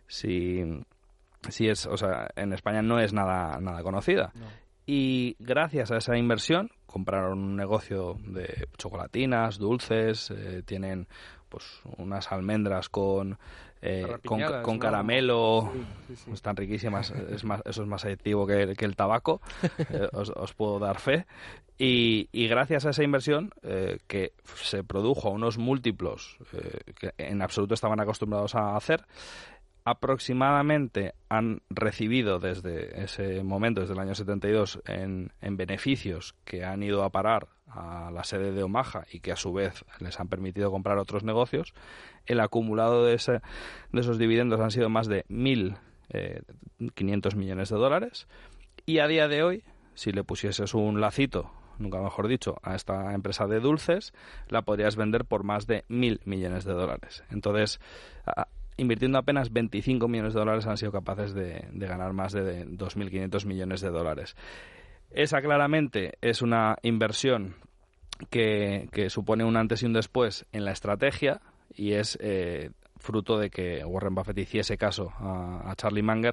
si si es, o sea, en España no es nada nada conocida. No. Y gracias a esa inversión compraron un negocio de chocolatinas, dulces, eh, tienen pues unas almendras con eh, con, con ¿no? caramelo, sí, sí, sí. están riquísimas, es más, eso es más adictivo que, que el tabaco, eh, os, os puedo dar fe. Y, y gracias a esa inversión, eh, que se produjo a unos múltiplos eh, que en absoluto estaban acostumbrados a hacer, aproximadamente han recibido desde ese momento, desde el año setenta y dos, en, en beneficios que han ido a parar a la sede de Omaha y que a su vez les han permitido comprar otros negocios. El acumulado de, ese, de esos dividendos han sido más de mil quinientos millones de dólares, y a día de hoy, si le pusieses un lacito, nunca mejor dicho, a esta empresa de dulces, la podrías vender por más de mil millones de dólares. Entonces, a, invirtiendo apenas veinticinco millones de dólares han sido capaces de, de ganar más de dos mil quinientos millones de dólares. Esa claramente es una inversión que, que supone un antes y un después en la estrategia, y es eh, fruto de que Warren Buffett hiciese caso a, a Charlie Munger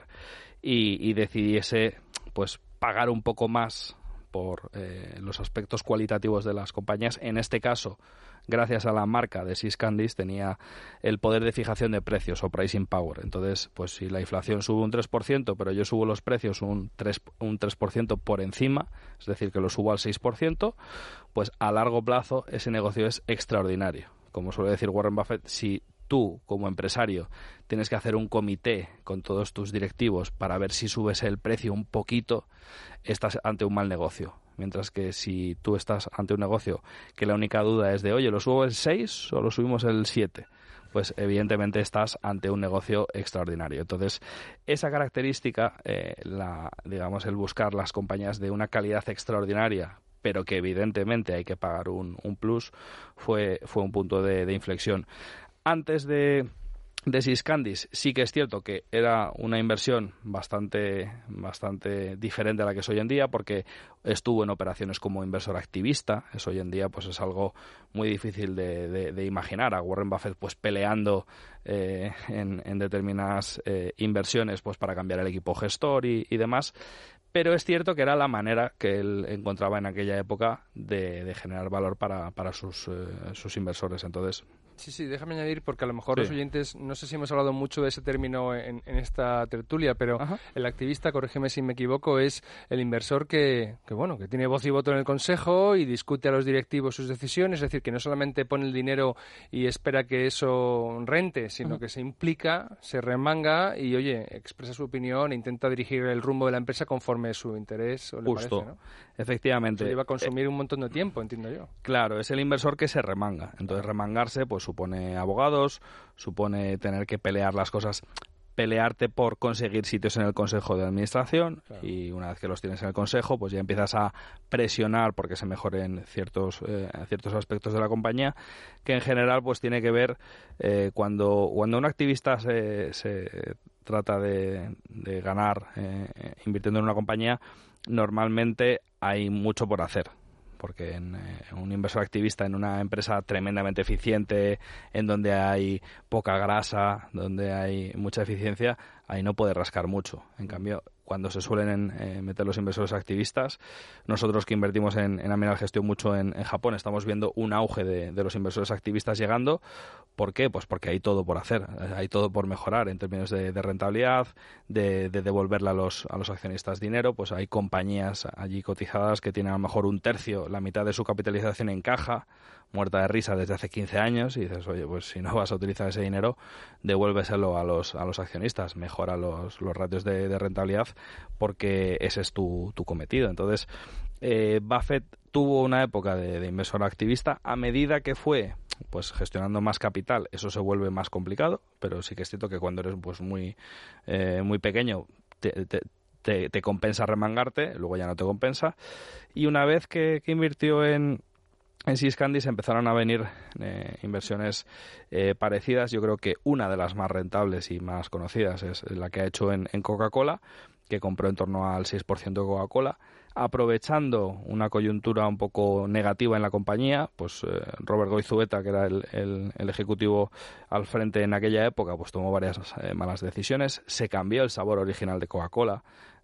y, y decidiese pues pagar un poco más por eh, los aspectos cualitativos de las compañías. En este caso, gracias a la marca de See's Candies, tenía el poder de fijación de precios o pricing power. Entonces, pues si la inflación sube un tres por ciento, pero yo subo los precios un tres, un tres por ciento por encima, es decir, que lo subo al seis por ciento, pues a largo plazo ese negocio es extraordinario. Como suele decir Warren Buffett, si tú, como empresario, tienes que hacer un comité con todos tus directivos para ver si subes el precio un poquito, estás ante un mal negocio. Mientras que si tú estás ante un negocio que la única duda es de, oye, ¿lo subo el seis o lo subimos el siete? Pues evidentemente estás ante un negocio extraordinario. Entonces, esa característica, eh, la, digamos, el buscar las compañías de una calidad extraordinaria, pero que evidentemente hay que pagar un, un plus, fue, fue un punto de, de inflexión. Antes de, de See's Candies, sí que es cierto que era una inversión bastante, bastante diferente a la que es hoy en día, porque estuvo en operaciones como inversor activista. Eso hoy en día pues es algo muy difícil de, de, de imaginar. A Warren Buffett pues peleando eh, en, en determinadas eh, inversiones pues para cambiar el equipo gestor y, y demás. Pero es cierto que era la manera que él encontraba en aquella época de, de generar valor para, para sus, eh, sus inversores. Entonces, sí, sí, déjame añadir, porque a lo mejor sí. los oyentes, no sé si hemos hablado mucho de ese término en, en esta tertulia, pero Ajá. el activista, corrígeme si me equivoco, es el inversor que, que, bueno, que tiene voz y voto en el consejo y discute a los directivos sus decisiones, es decir, que no solamente pone el dinero y espera que eso rente, sino Ajá. que se implica, se remanga y, oye, expresa su opinión e intenta dirigir el rumbo de la empresa conforme su interés o le Justo, parece, ¿no? Efectivamente. Eso lleva a consumir eh, un montón de tiempo, entiendo yo. Claro, es el inversor que se remanga. Entonces, remangarse pues supone abogados, supone tener que pelear las cosas, pelearte por conseguir sitios en el consejo de administración, claro. y una vez que los tienes en el consejo, pues ya empiezas a presionar porque se mejoren ciertos eh, ciertos aspectos de la compañía, que en general pues tiene que ver eh, cuando cuando un activista se, se trata de, de ganar eh, invirtiendo en una compañía, normalmente hay mucho por hacer. Porque en, eh, un inversor activista en una empresa tremendamente eficiente, en donde hay poca grasa, donde hay mucha eficiencia, ahí no puede rascar mucho. En cambio, cuando se suelen eh, meter los inversores activistas, nosotros que invertimos en, en Amiral Gestión mucho en, en Japón, estamos viendo un auge de, de los inversores activistas llegando. ¿Por qué? Pues porque hay todo por hacer, hay todo por mejorar en términos de, de rentabilidad, de, de devolverle a los, a los accionistas dinero. Pues hay compañías allí cotizadas que tienen a lo mejor un tercio, la mitad de su capitalización en caja, muerta de risa desde hace quince años, y dices, oye, pues si no vas a utilizar ese dinero, devuélveselo a los, a los accionistas, mejora los, los ratios de, de rentabilidad, porque ese es tu, tu cometido. Entonces, eh, Buffett tuvo una época de, de inversor activista. A medida que fue pues gestionando más capital, eso se vuelve más complicado, pero sí que es cierto que cuando eres pues muy, eh, muy pequeño, te, te Te, te compensa remangarte, luego ya no te compensa. Y una vez que, que invirtió en, en See's Candies empezaron a venir eh, inversiones eh, parecidas. Yo creo que una de las más rentables y más conocidas es la que ha hecho en, en Coca-Cola, que compró en torno al seis por ciento de Coca-Cola, aprovechando una coyuntura un poco negativa en la compañía. Pues eh, Robert Goizueta, que era el, el, el ejecutivo al frente en aquella época, pues tomó varias eh, malas decisiones. Se cambió el sabor original de Coca-Cola.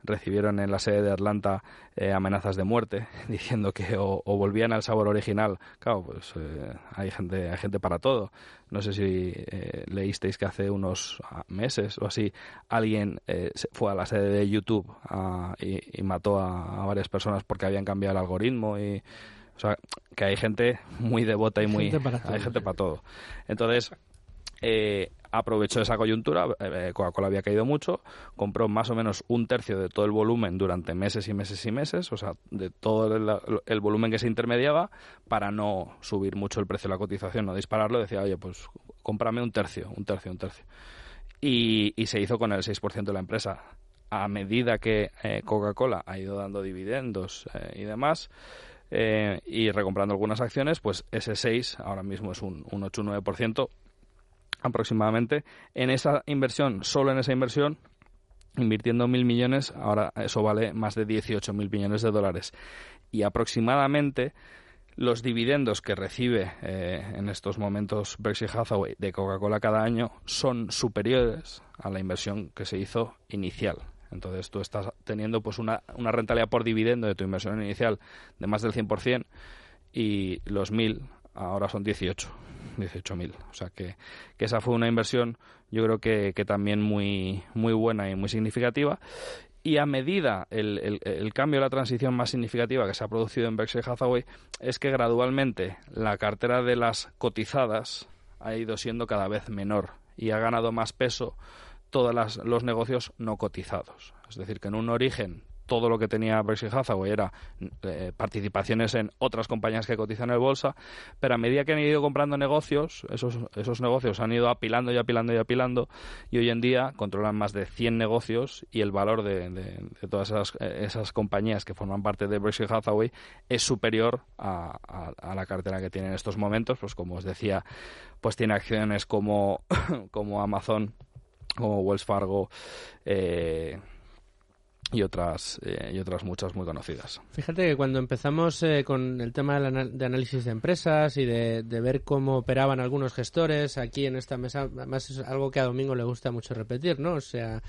recibieron en la sede de Atlanta eh, amenazas de muerte, diciendo que o, o volvían al sabor original. Claro, pues eh, hay gente hay gente para todo. No sé si eh, leísteis que hace unos meses o así alguien eh, fue a la sede de YouTube a, y, y mató a, a varias personas porque habían cambiado el algoritmo. Y o sea, que hay gente muy devota y muy... Gente para todo. Hay gente para todo. Entonces... Eh, aprovechó esa coyuntura, eh, Coca-Cola había caído mucho, compró más o menos un tercio de todo el volumen durante meses y meses y meses, o sea, de todo el, el volumen que se intermediaba, para no subir mucho el precio de la cotización, no dispararlo, decía, oye, pues cómprame un tercio, un tercio, un tercio. Y, y se hizo con el seis por ciento de la empresa. A medida que eh, Coca-Cola ha ido dando dividendos eh, y demás, eh, y recomprando algunas acciones, pues ese seis ahora mismo es un, un ocho o nueve por ciento aproximadamente. En esa inversión, solo en esa inversión, invirtiendo mil millones, ahora eso vale más de dieciocho mil millones de dólares. Y aproximadamente los dividendos que recibe eh, en estos momentos Berkshire Hathaway de Coca-Cola cada año son superiores a la inversión que se hizo inicial. Entonces tú estás teniendo pues una, una rentabilidad por dividendo de tu inversión inicial de más del cien por ciento, y los mil ahora son dieciocho mil. O sea que, que esa fue una inversión, yo creo que, que también muy, muy buena y muy significativa. Y a medida, el, el, el cambio, la transición más significativa que se ha producido en Berkshire Hathaway es que gradualmente la cartera de las cotizadas ha ido siendo cada vez menor y ha ganado más peso todos las, los negocios no cotizados. Es decir, que en un origen todo lo que tenía Berkshire Hathaway era eh, participaciones en otras compañías que cotizan en bolsa, pero a medida que han ido comprando negocios, esos, esos negocios han ido apilando y apilando y apilando, y hoy en día controlan más de cien negocios, y el valor de, de, de todas esas, esas compañías que forman parte de Berkshire Hathaway es superior a, a, a la cartera que tiene en estos momentos. Pues como os decía, pues tiene acciones como, como Amazon, como Wells Fargo, eh, y otras eh, y otras muchas muy conocidas. Fíjate que cuando empezamos eh, con el tema de, la, de análisis de empresas y de, de ver cómo operaban algunos gestores aquí en esta mesa, además es algo que a Domingo le gusta mucho repetir, ¿no? O sea,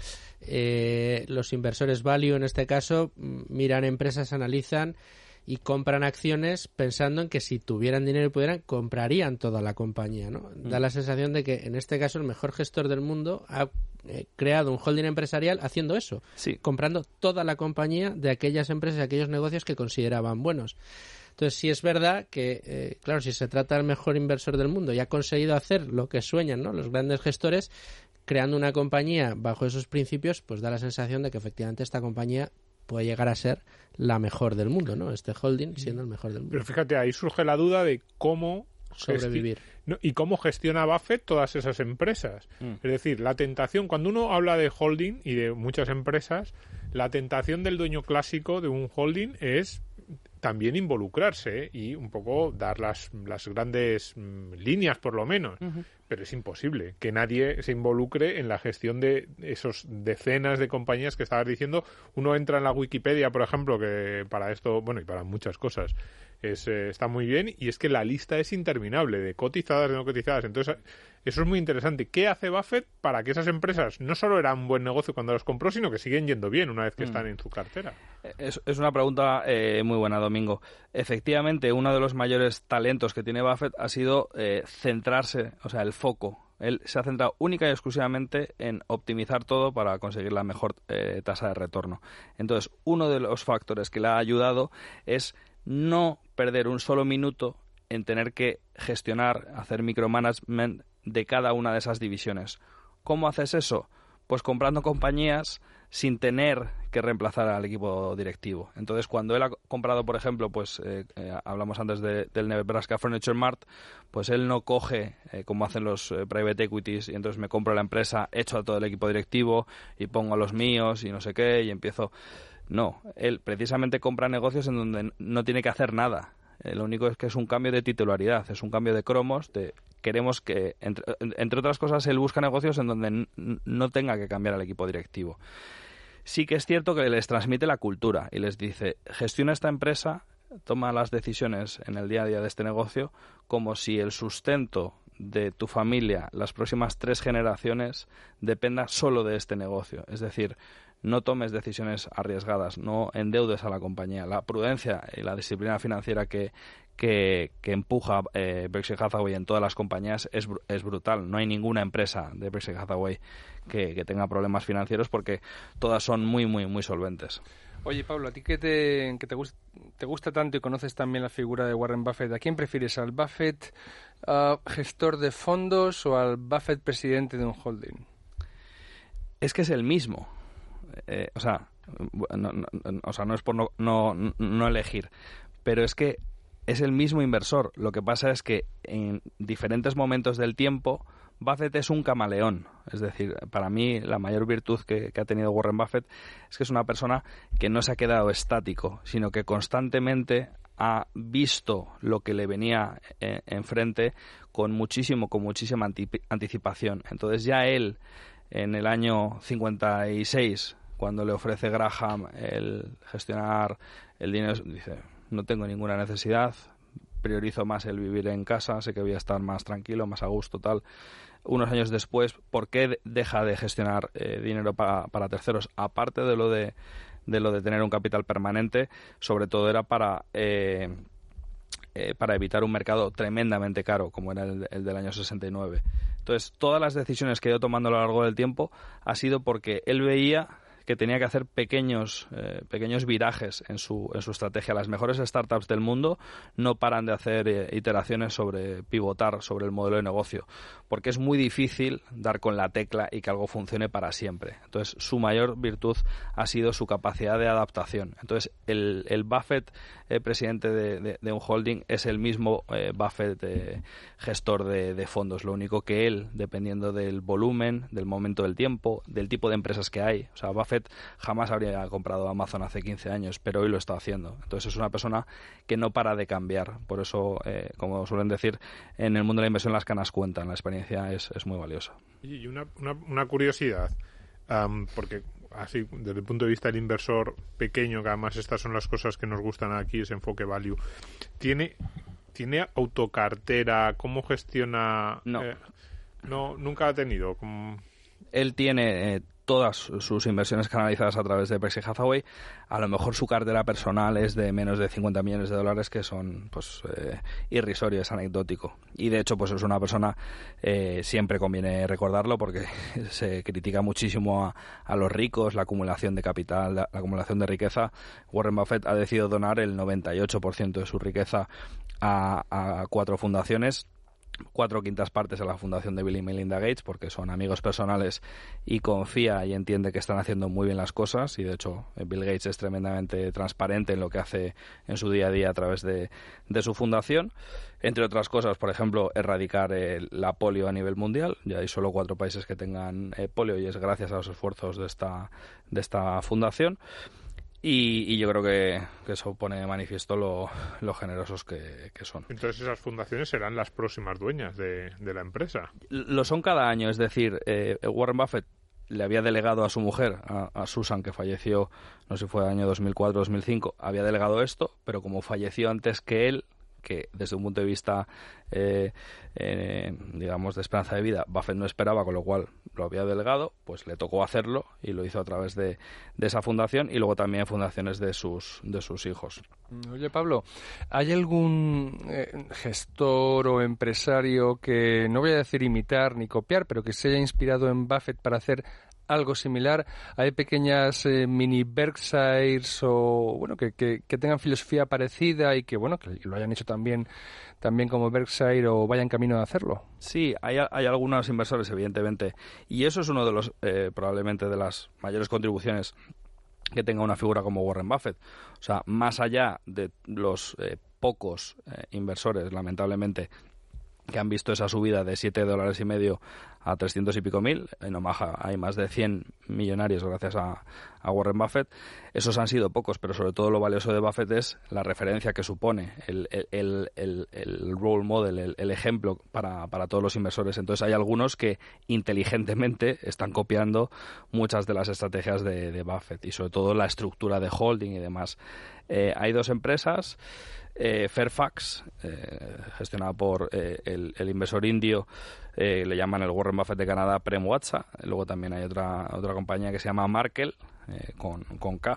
eh, los inversores value en este caso miran empresas, analizan y compran acciones pensando en que si tuvieran dinero y pudieran, comprarían toda la compañía, ¿no? Mm. Da la sensación de que en este caso el mejor gestor del mundo ha eh, creado un holding empresarial haciendo eso, sí, comprando toda la compañía de aquellas empresas y aquellos negocios que consideraban buenos. Entonces, sí es verdad que, eh, claro, si se trata del mejor inversor del mundo y ha conseguido hacer lo que sueñan, ¿no?, los grandes gestores, creando una compañía bajo esos principios, pues da la sensación de que efectivamente esta compañía puede llegar a ser la mejor del mundo, ¿no? Este holding siendo el mejor del mundo. Pero fíjate, ahí surge la duda de cómo sobrevivir. No, y cómo gestiona Buffett todas esas empresas. Mm. Es decir, la tentación, cuando uno habla de holding y de muchas empresas, la tentación del dueño clásico de un holding es también involucrarse, ¿eh? Y un poco dar las, las grandes mm, líneas, por lo menos. Uh-huh. Pero es imposible que nadie se involucre en la gestión de esos decenas de compañías que estabas diciendo. Uno entra en la Wikipedia, por ejemplo, que para esto, bueno, y para muchas cosas, es, eh, está muy bien, y es que la lista es interminable de cotizadas, de no cotizadas. Entonces, eso es muy interesante. ¿Qué hace Buffett para que esas empresas no solo eran un buen negocio cuando las compró, sino que siguen yendo bien una vez que mm. están en su cartera? Es, es una pregunta eh, muy buena, Domingo. Efectivamente, uno de los mayores talentos que tiene Buffett ha sido eh, centrarse, o sea, el foco. Él se ha centrado única y exclusivamente en optimizar todo para conseguir la mejor eh, tasa de retorno. Entonces, uno de los factores que le ha ayudado es no perder un solo minuto en tener que gestionar, hacer micromanagement de cada una de esas divisiones. ¿Cómo haces eso? Pues comprando compañías sin tener que reemplazar al equipo directivo. Entonces, cuando él ha comprado, por ejemplo, pues eh, eh, hablamos antes de, del Nebraska Furniture Mart, pues él no coge, eh, como hacen los eh, private equities, y entonces me compro la empresa, echo a todo el equipo directivo y pongo a los míos y no sé qué, y empiezo... No, él precisamente compra negocios en donde no tiene que hacer nada. Eh, lo único es que es un cambio de titularidad, es un cambio de cromos, de queremos que, entre, entre otras cosas, él busca negocios en donde n- no tenga que cambiar al equipo directivo. Sí que es cierto que les transmite la cultura y les dice, gestiona esta empresa, toma las decisiones en el día a día de este negocio como si el sustento de tu familia, las próximas tres generaciones, dependa solo de este negocio. Es decir, no tomes decisiones arriesgadas, no endeudes a la compañía. La prudencia y la disciplina financiera que que, que empuja eh, Berkshire Hathaway en todas las compañías es, es brutal. No hay ninguna empresa de Berkshire Hathaway que, que tenga problemas financieros porque todas son muy, muy, muy solventes. Oye, Pablo, a ti que te, que te, gusta, te gusta tanto y conoces también la figura de Warren Buffett, ¿a quién prefieres? ¿Al Buffett uh, gestor de fondos o al Buffett presidente de un holding? Es que es el mismo. Eh, o sea, no, no, o sea, no es por no, no, no elegir, pero es que es el mismo inversor. Lo que pasa es que en diferentes momentos del tiempo Buffett es un camaleón. Es decir, para mí la mayor virtud que, que ha tenido Warren Buffett es que es una persona que no se ha quedado estático, sino que constantemente ha visto lo que le venía eh, enfrente con muchísimo, con muchísima antip- anticipación. Entonces ya él, en el año cincuenta y seis, cuando le ofrece Graham el gestionar el dinero, dice: no tengo ninguna necesidad, priorizo más el vivir en casa, sé que voy a estar más tranquilo, más a gusto, tal. Unos años después, ¿por qué deja de gestionar eh, dinero para, para terceros? Aparte de lo de, de lo de tener un capital permanente, sobre todo era para eh, eh, para evitar un mercado tremendamente caro, como era el, el del año sesenta y nueve. Entonces, todas las decisiones que ha ido tomando a lo largo del tiempo ha sido porque él veía que tenía que hacer pequeños eh, pequeños virajes en su en su estrategia. Las mejores startups del mundo no paran de hacer eh, iteraciones sobre pivotar sobre el modelo de negocio, porque es muy difícil dar con la tecla y que algo funcione para siempre. Entonces, su mayor virtud ha sido su capacidad de adaptación. Entonces, el, el Buffett eh, presidente de, de, de un holding es el mismo eh, Buffett eh, gestor de, de fondos. Lo único que él, dependiendo del volumen, del momento del tiempo, del tipo de empresas que hay, o sea, Buffett jamás habría comprado Amazon hace quince años, pero hoy lo está haciendo. Entonces es una persona que no para de cambiar. Por eso, eh, como suelen decir, en el mundo de la inversión las canas cuentan. La experiencia es, es muy valiosa. Y una, una, una curiosidad, um, porque así desde el punto de vista del inversor pequeño, que además estas son las cosas que nos gustan aquí, ese enfoque value, ¿tiene, tiene autocartera? ¿Cómo gestiona? No. Eh, no, nunca ha tenido. Como... Él tiene... Eh, todas sus inversiones canalizadas a través de Berkshire Hathaway. A lo mejor su cartera personal es de menos de cincuenta millones de dólares, que son pues eh, irrisorio, es anecdótico. Y de hecho pues es una persona, eh, siempre conviene recordarlo, porque se critica muchísimo a, a los ricos, la acumulación de capital, la, la acumulación de riqueza. Warren Buffett ha decidido donar el noventa y ocho por ciento de su riqueza a, a cuatro fundaciones, cuatro quintas partes a la fundación de Bill y Melinda Gates, porque son amigos personales y confía y entiende que están haciendo muy bien las cosas. Y de hecho Bill Gates es tremendamente transparente en lo que hace en su día a día a través de, de su fundación. Entre otras cosas, por ejemplo, erradicar eh, la polio a nivel mundial. Ya hay solo cuatro países que tengan eh, polio, y es gracias a los esfuerzos de esta, de esta fundación. Y, y yo creo que, que eso pone de manifiesto lo, lo generosos que, que son. Entonces esas fundaciones serán las próximas dueñas de, de la empresa. Lo son cada año, es decir, eh, Warren Buffett le había delegado a su mujer, a, a Susan, que falleció, no sé si fue el año dos mil cuatro o dos mil cinco, había delegado esto, pero como falleció antes que él, que desde un punto de vista, eh, eh, digamos, de esperanza de vida, Buffett no esperaba, con lo cual lo había delegado, pues le tocó hacerlo y lo hizo a través de, de esa fundación, y luego también fundaciones de sus, de sus hijos. Oye, Pablo, ¿hay algún eh, gestor o empresario que, no voy a decir imitar ni copiar, pero que se haya inspirado en Buffett para hacer algo similar? ¿Hay pequeñas eh, mini Berkshires o bueno que, que, que tengan filosofía parecida y que bueno que lo hayan hecho también también como Berkshire o vayan camino de hacerlo? Sí, hay, hay algunos inversores, evidentemente, y eso es uno de los eh, probablemente de las mayores contribuciones que tenga una figura como Warren Buffett. O sea, más allá de los eh, pocos eh, inversores, lamentablemente, que han visto esa subida de siete dólares y medio a trescientos y pico mil. En Omaha hay más de cien millonarios gracias a, a Warren Buffett. Esos han sido pocos, pero sobre todo lo valioso de Buffett es la referencia que supone, el, el, el, el, el role model, el, el ejemplo para, para todos los inversores. Entonces hay algunos que inteligentemente están copiando muchas de las estrategias de, de Buffett, y sobre todo la estructura de holding y demás. Eh, hay dos empresas Eh, Fairfax, eh, gestionado por eh, el, el inversor indio, eh, le llaman el Warren Buffett de Canadá, Prem Watsa. Luego también hay otra otra compañía que se llama Markel, eh, con, con K,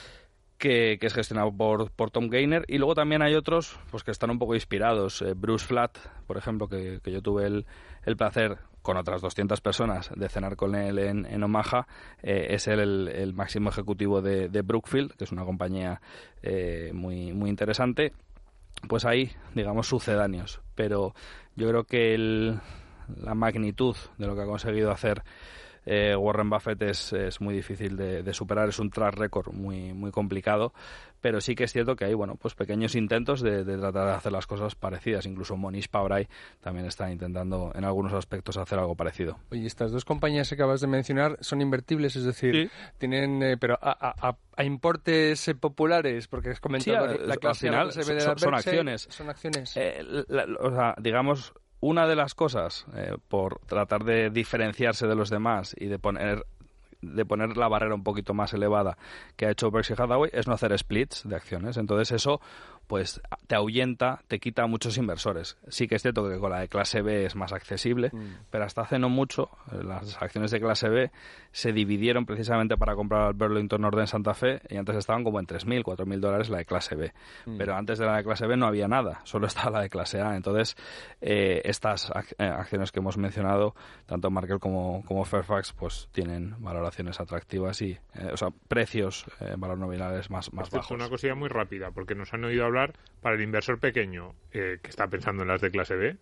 que, que es gestionado por, por Tom Gaynor. Y luego también hay otros pues que están un poco inspirados. Eh, Bruce Flatt, por ejemplo, que, que yo tuve el, el placer, con otras doscientas personas, de cenar con él en, en Omaha. Eh, es él el, el máximo ejecutivo de, de Brookfield, que es una compañía eh, muy, muy interesante. Pues ahí, digamos, sucedáneos. Pero yo creo que el, la magnitud de lo que ha conseguido hacer eh, Warren Buffett es, es muy difícil de, de superar. Es un track record muy, muy complicado. Pero sí que es cierto que hay, bueno, pues pequeños intentos de, de tratar de hacer las cosas parecidas. Incluso Monish Pabrai también está intentando en algunos aspectos hacer algo parecido. Oye, estas dos compañías que acabas de mencionar son invertibles, es decir, sí. tienen, eh, pero a, a, a importes eh, populares, porque has comentado sí, la, la clase al final A, la clase B de son, la son acciones. Son acciones. Eh, la, la, o sea, digamos, una de las cosas, eh, por tratar de diferenciarse de los demás y de poner de poner la barrera un poquito más elevada que ha hecho Berkshire Hathaway, es no hacer splits de acciones. Entonces eso pues te ahuyenta, te quita a muchos inversores. Sí que es cierto que con la de clase B es más accesible, mm. pero hasta hace no mucho las acciones de clase B se dividieron precisamente para comprar al Burlington Northern Santa Fe, y antes estaban como en tres mil, cuatro mil dólares la de clase B. Mm. Pero antes de la de clase B no había nada, solo estaba la de clase A. Entonces eh, estas ac- acciones que hemos mencionado, tanto Markel como, como Fairfax, pues tienen valoraciones atractivas y eh, o sea, precios en eh, valor nominales más, más bajos. Es una cosilla muy rápida, porque nos han oído hablar para el inversor pequeño eh, que está pensando en las de clase B.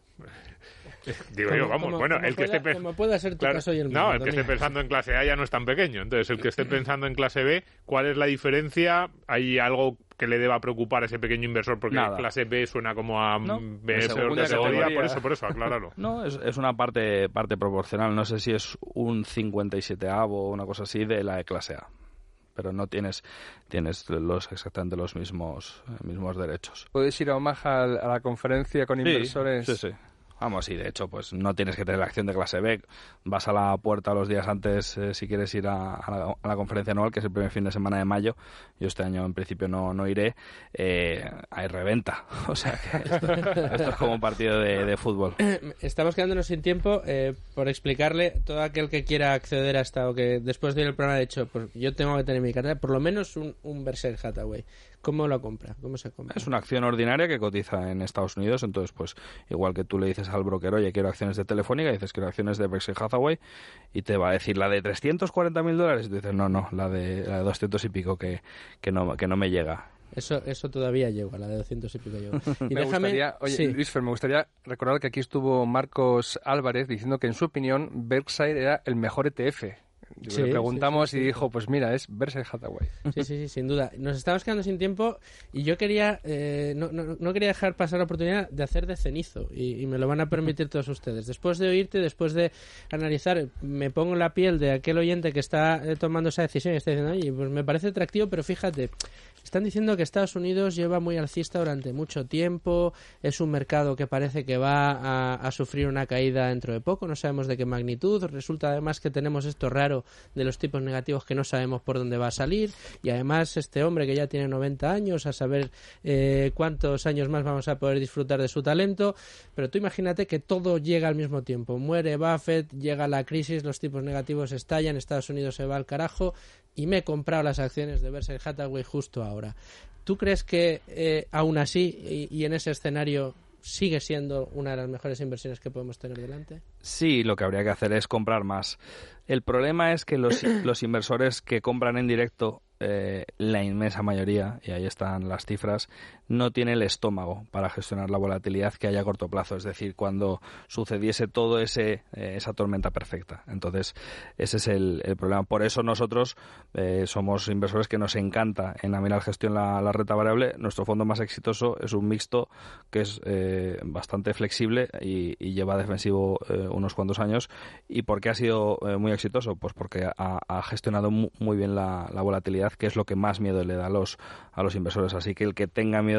Digo como, yo, vamos, como, bueno, como el que pueda, esté pe- como pueda ser tu claro, caso y el mío, no, el que también. esté pensando en clase A ya no es tan pequeño. Entonces, el que esté pensando en clase B, ¿cuál es la diferencia? ¿Hay algo que le deba preocupar a ese pequeño inversor? Porque Nada. clase B suena como a no, B S de categoría, por eso, por eso, acláralo. No, es, es una parte parte proporcional. No sé si es un cincuenta y siete avo o una cosa así de la de clase A. Pero no tienes tienes los exactamente los mismos eh, mismos derechos. ¿Puedes ir a Omaha a la conferencia con sí, inversores? Sí, sí. Vamos, sí, de hecho, pues no tienes que tener la acción de clase B. Vas a la puerta los días antes eh, si quieres ir a, a, la, a la conferencia anual, que es el primer fin de semana de mayo. Yo este año, en principio, no, no iré. Eh, hay reventa. O sea, que esto, esto es como un partido de, de fútbol. Estamos quedándonos sin tiempo eh, por explicarle todo aquel que quiera acceder a esta o que después de ir al programa de hecho, pues yo tengo que tener mi cartera, por lo menos un, un Berkshire Hathaway. ¿Cómo lo compra? ¿Cómo se compra? Es una acción ordinaria que cotiza en Estados Unidos, entonces pues igual que tú le dices al broker, oye, quiero acciones de Telefónica, dices quiero acciones de Berkshire Hathaway, y te va a decir la de trescientos cuarenta mil dólares, y tú dices no, no, la de, la de doscientos y pico que, que, no, que no me llega. Eso eso todavía llega, la de doscientos y pico llega. Y me déjame... gustaría, oye, sí. Luis Fer, me gustaría recordar que aquí estuvo Marcos Álvarez diciendo que en su opinión Berkshire era el mejor E T F. Sí, le preguntamos sí, sí, sí. y dijo, pues mira, es Berkshire Hathaway. Sí, sí, sí, sin duda. Nos estamos quedando sin tiempo y yo quería, eh, no, no, no quería dejar pasar la oportunidad de hacer de cenizo y, y me lo van a permitir todos ustedes. Después de oírte, después de analizar, me pongo en la piel de aquel oyente que está eh, tomando esa decisión y está diciendo, oye, pues me parece atractivo, pero fíjate, están diciendo que Estados Unidos lleva muy alcista durante mucho tiempo, es un mercado que parece que va a, a sufrir una caída dentro de poco, no sabemos de qué magnitud, resulta además que tenemos esto raro de los tipos negativos que no sabemos por dónde va a salir, y además este hombre que ya tiene noventa años, a saber eh, cuántos años más vamos a poder disfrutar de su talento, pero tú imagínate que todo llega al mismo tiempo, muere Buffett, llega la crisis, los tipos negativos estallan, Estados Unidos se va al carajo y me he comprado las acciones de Berkshire Hathaway justo ahora. ¿Tú crees que eh, aún así y, y en ese escenario sigue siendo una de las mejores inversiones que podemos tener delante? Sí, lo que habría que hacer es comprar más. El problema es que los, los inversores que compran en directo, eh, la inmensa mayoría, y ahí están las cifras, no tiene el estómago para gestionar la volatilidad que hay a corto plazo, es decir, cuando sucediese todo ese eh, esa tormenta perfecta. Entonces, ese es el, el problema. Por eso nosotros eh, somos inversores que nos encanta en Amiral Gestión la, la renta variable. Nuestro fondo más exitoso es un mixto que es eh, bastante flexible y, y lleva defensivo eh, unos cuantos años. ¿Y por qué ha sido eh, muy exitoso? Pues porque ha, ha gestionado muy, muy bien la, la volatilidad, que es lo que más miedo le da a los, a los inversores. Así que el que tenga miedo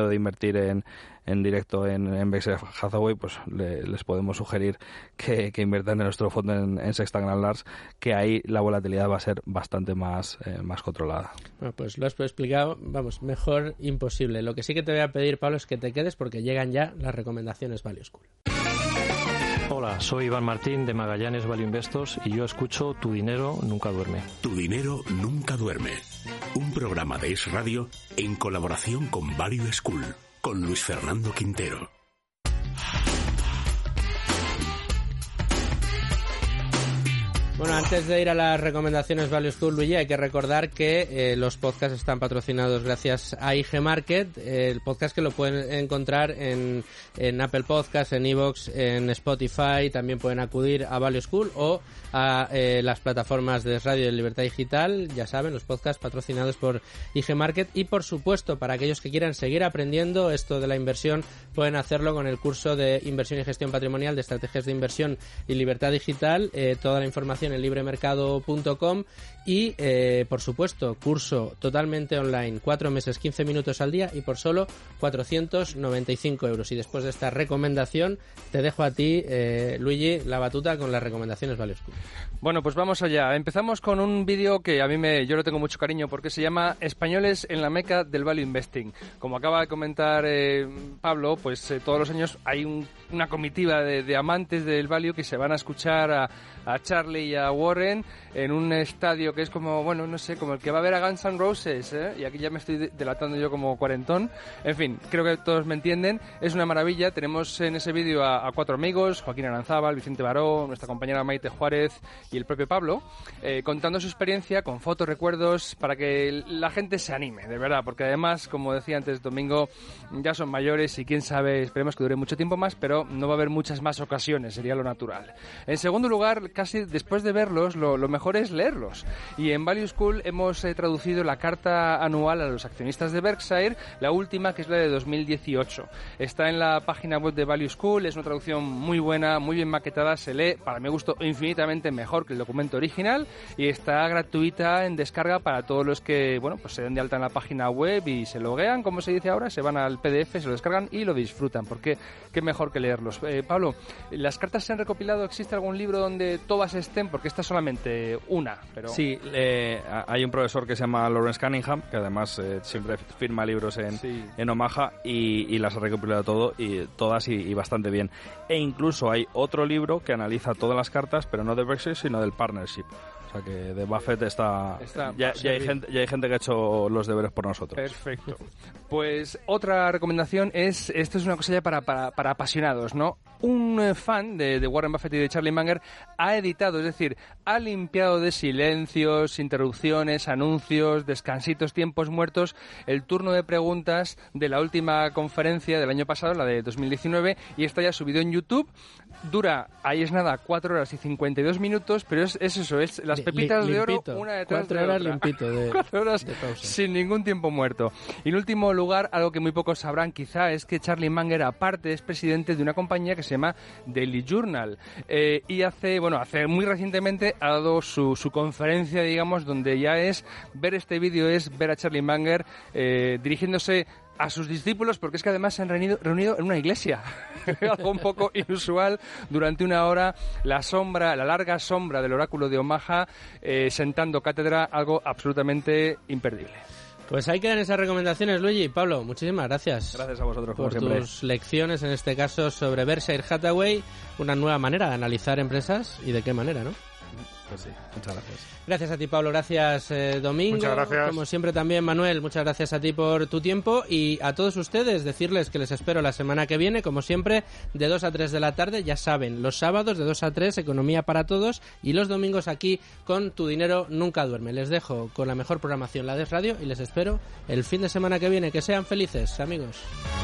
miedo de invertir en, en directo en, en Berkshire Hathaway, pues le, les podemos sugerir que, que inviertan en nuestro fondo en, en Sextant Grand Large, que ahí la volatilidad va a ser bastante más, eh, más controlada. Bueno, pues lo has explicado, vamos, mejor imposible. Lo que sí que te voy a pedir, Pablo, es que te quedes porque llegan ya las recomendaciones Value School. Hola, soy Iván Martín de Magallanes Value Investors y yo escucho Tu Dinero Nunca Duerme. Tu Dinero Nunca Duerme. Un programa de Es Radio en colaboración con Value School, con Luis Fernando Quintero. Bueno, antes de ir a las recomendaciones Value School, Luigi, hay que recordar que eh, los podcasts están patrocinados gracias a I G Market, eh, el podcast que lo pueden encontrar en, en Apple Podcasts, en iVoox, en Spotify, también pueden acudir a Value School o a eh, las plataformas de Radio y Libertad Digital, ya saben, los podcasts patrocinados por I G Market, y por supuesto, para aquellos que quieran seguir aprendiendo esto de la inversión, pueden hacerlo con el curso de Inversión y Gestión Patrimonial de Estrategias de Inversión y Libertad Digital, eh, toda la información en libremercado punto com y, eh, por supuesto, curso totalmente online, cuatro meses, quince minutos al día y por solo cuatrocientos noventa y cinco euros. Y después de esta recomendación, te dejo a ti, eh, Luigi, la batuta con las recomendaciones Value School. Bueno, pues vamos allá. Empezamos con un vídeo que a mí me, yo le tengo mucho cariño porque se llama Españoles en la meca del Value Investing. Como acaba de comentar eh, Pablo, pues eh, todos los años hay un, una comitiva de, de amantes del Value que se van a escuchar a, a Charlie y a Warren en un estadio que es como, bueno, no sé, como el que va a ver a Guns N' Roses, ¿eh? Y aquí ya me estoy delatando yo como cuarentón. En fin, creo que todos me entienden. Es una maravilla. Tenemos en ese vídeo a, a cuatro amigos, Joaquín Aranzábal, Vicente Baró, nuestra compañera Maite Juárez y el propio Pablo, eh, contando su experiencia con fotos, recuerdos, para que la gente se anime, de verdad, porque además, como decía antes Domingo, ya son mayores y quién sabe, esperemos que dure mucho tiempo más, pero no va a haber muchas más ocasiones, sería lo natural. En segundo lugar, casi después de verlos, lo, lo mejor es leerlos. Y en Value School hemos eh, traducido la carta anual a los accionistas de Berkshire, la última, que es la de dos mil dieciocho. Está en la página web de Value School, es una traducción muy buena, muy bien maquetada, se lee, para mi gusto, infinitamente mejor que el documento original, y está gratuita en descarga para todos los que, bueno, pues se den de alta en la página web y se loguean, como se dice ahora, se van al P D F, se lo descargan y lo disfrutan, porque qué mejor que leerlos. Eh, Pablo, ¿las cartas se han recopilado? ¿Existe algún libro donde todas estén? Porque esta es solamente una, pero... Sí, eh, hay un profesor que se llama Lawrence Cunningham, que además eh, siempre firma libros en, sí. en Omaha y, y las ha recopilado todo y todas y, y bastante bien. E incluso hay otro libro que analiza todas las cartas, pero no de Berkshire, sino del Partnership. O sea que de Buffett está, está ya, ya, hay gente, ya hay gente que ha hecho los deberes por nosotros. Perfecto. Pues otra recomendación es, esto es una cosa ya para, para, para apasionados, ¿no? Un fan de, de Warren Buffett y de Charlie Munger ha editado, es decir, ha limpiado de silencios, interrupciones, anuncios, descansitos, tiempos muertos, el turno de preguntas de la última conferencia del año pasado, la de dos mil diecinueve, y está ya subido en YouTube. Dura, ahí es nada, cuatro horas y cincuenta y dos minutos, pero es, es eso, es las pepitas Li, de oro, limpito. una detrás cuatro de horas otra. Limpito de, cuatro horas de pausa. Sin ningún tiempo muerto. Y en último lugar, algo que muy pocos sabrán quizá, es que Charlie Munger, aparte, es presidente de una compañía que se llama Daily Journal. Eh, y hace, bueno, hace muy recientemente ha dado su, su conferencia, digamos, donde ya es, ver este vídeo es ver a Charlie Munger eh, dirigiéndose a sus discípulos, porque es que además se han reunido, reunido en una iglesia, algo un poco inusual, durante una hora, la sombra, la larga sombra del oráculo de Omaha, eh, sentando cátedra, algo absolutamente imperdible. Pues ahí quedan esas recomendaciones, Luigi. Pablo, muchísimas gracias. Gracias a vosotros, como por siempre. tus lecciones, en este caso, sobre Berkshire Hathaway, una nueva manera de analizar empresas y de qué manera, ¿no? Pues sí, muchas gracias. Gracias a ti, Pablo. Gracias, eh, Domingo. Muchas gracias. Como siempre también, Manuel, muchas gracias a ti por tu tiempo. Y a todos ustedes, decirles que les espero la semana que viene, como siempre, de dos a tres de la tarde. Ya saben, los sábados de dos a tres, Economía para Todos. Y los domingos aquí con Tu Dinero Nunca Duerme. Les dejo con la mejor programación, la de Radio, y les espero el fin de semana que viene. Que sean felices, amigos.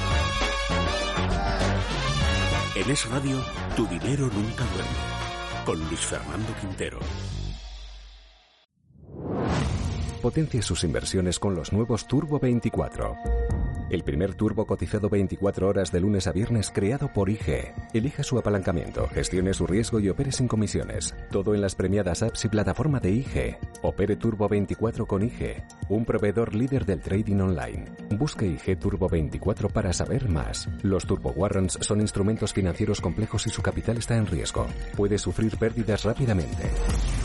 En Es Radio, Tu Dinero Nunca Duerme, con Luis Fernando Quintero. Potencie sus inversiones con los nuevos Turbo veinticuatro. El primer turbo cotizado veinticuatro horas de lunes a viernes creado por I G. Elija su apalancamiento, gestione su riesgo y opere sin comisiones. Todo en las premiadas apps y plataforma de I G. Opere Turbo veinticuatro con I G, un proveedor líder del trading online. Busque I G Turbo veinticuatro para saber más. Los Turbo Warrants son instrumentos financieros complejos y su capital está en riesgo. Puede sufrir pérdidas rápidamente.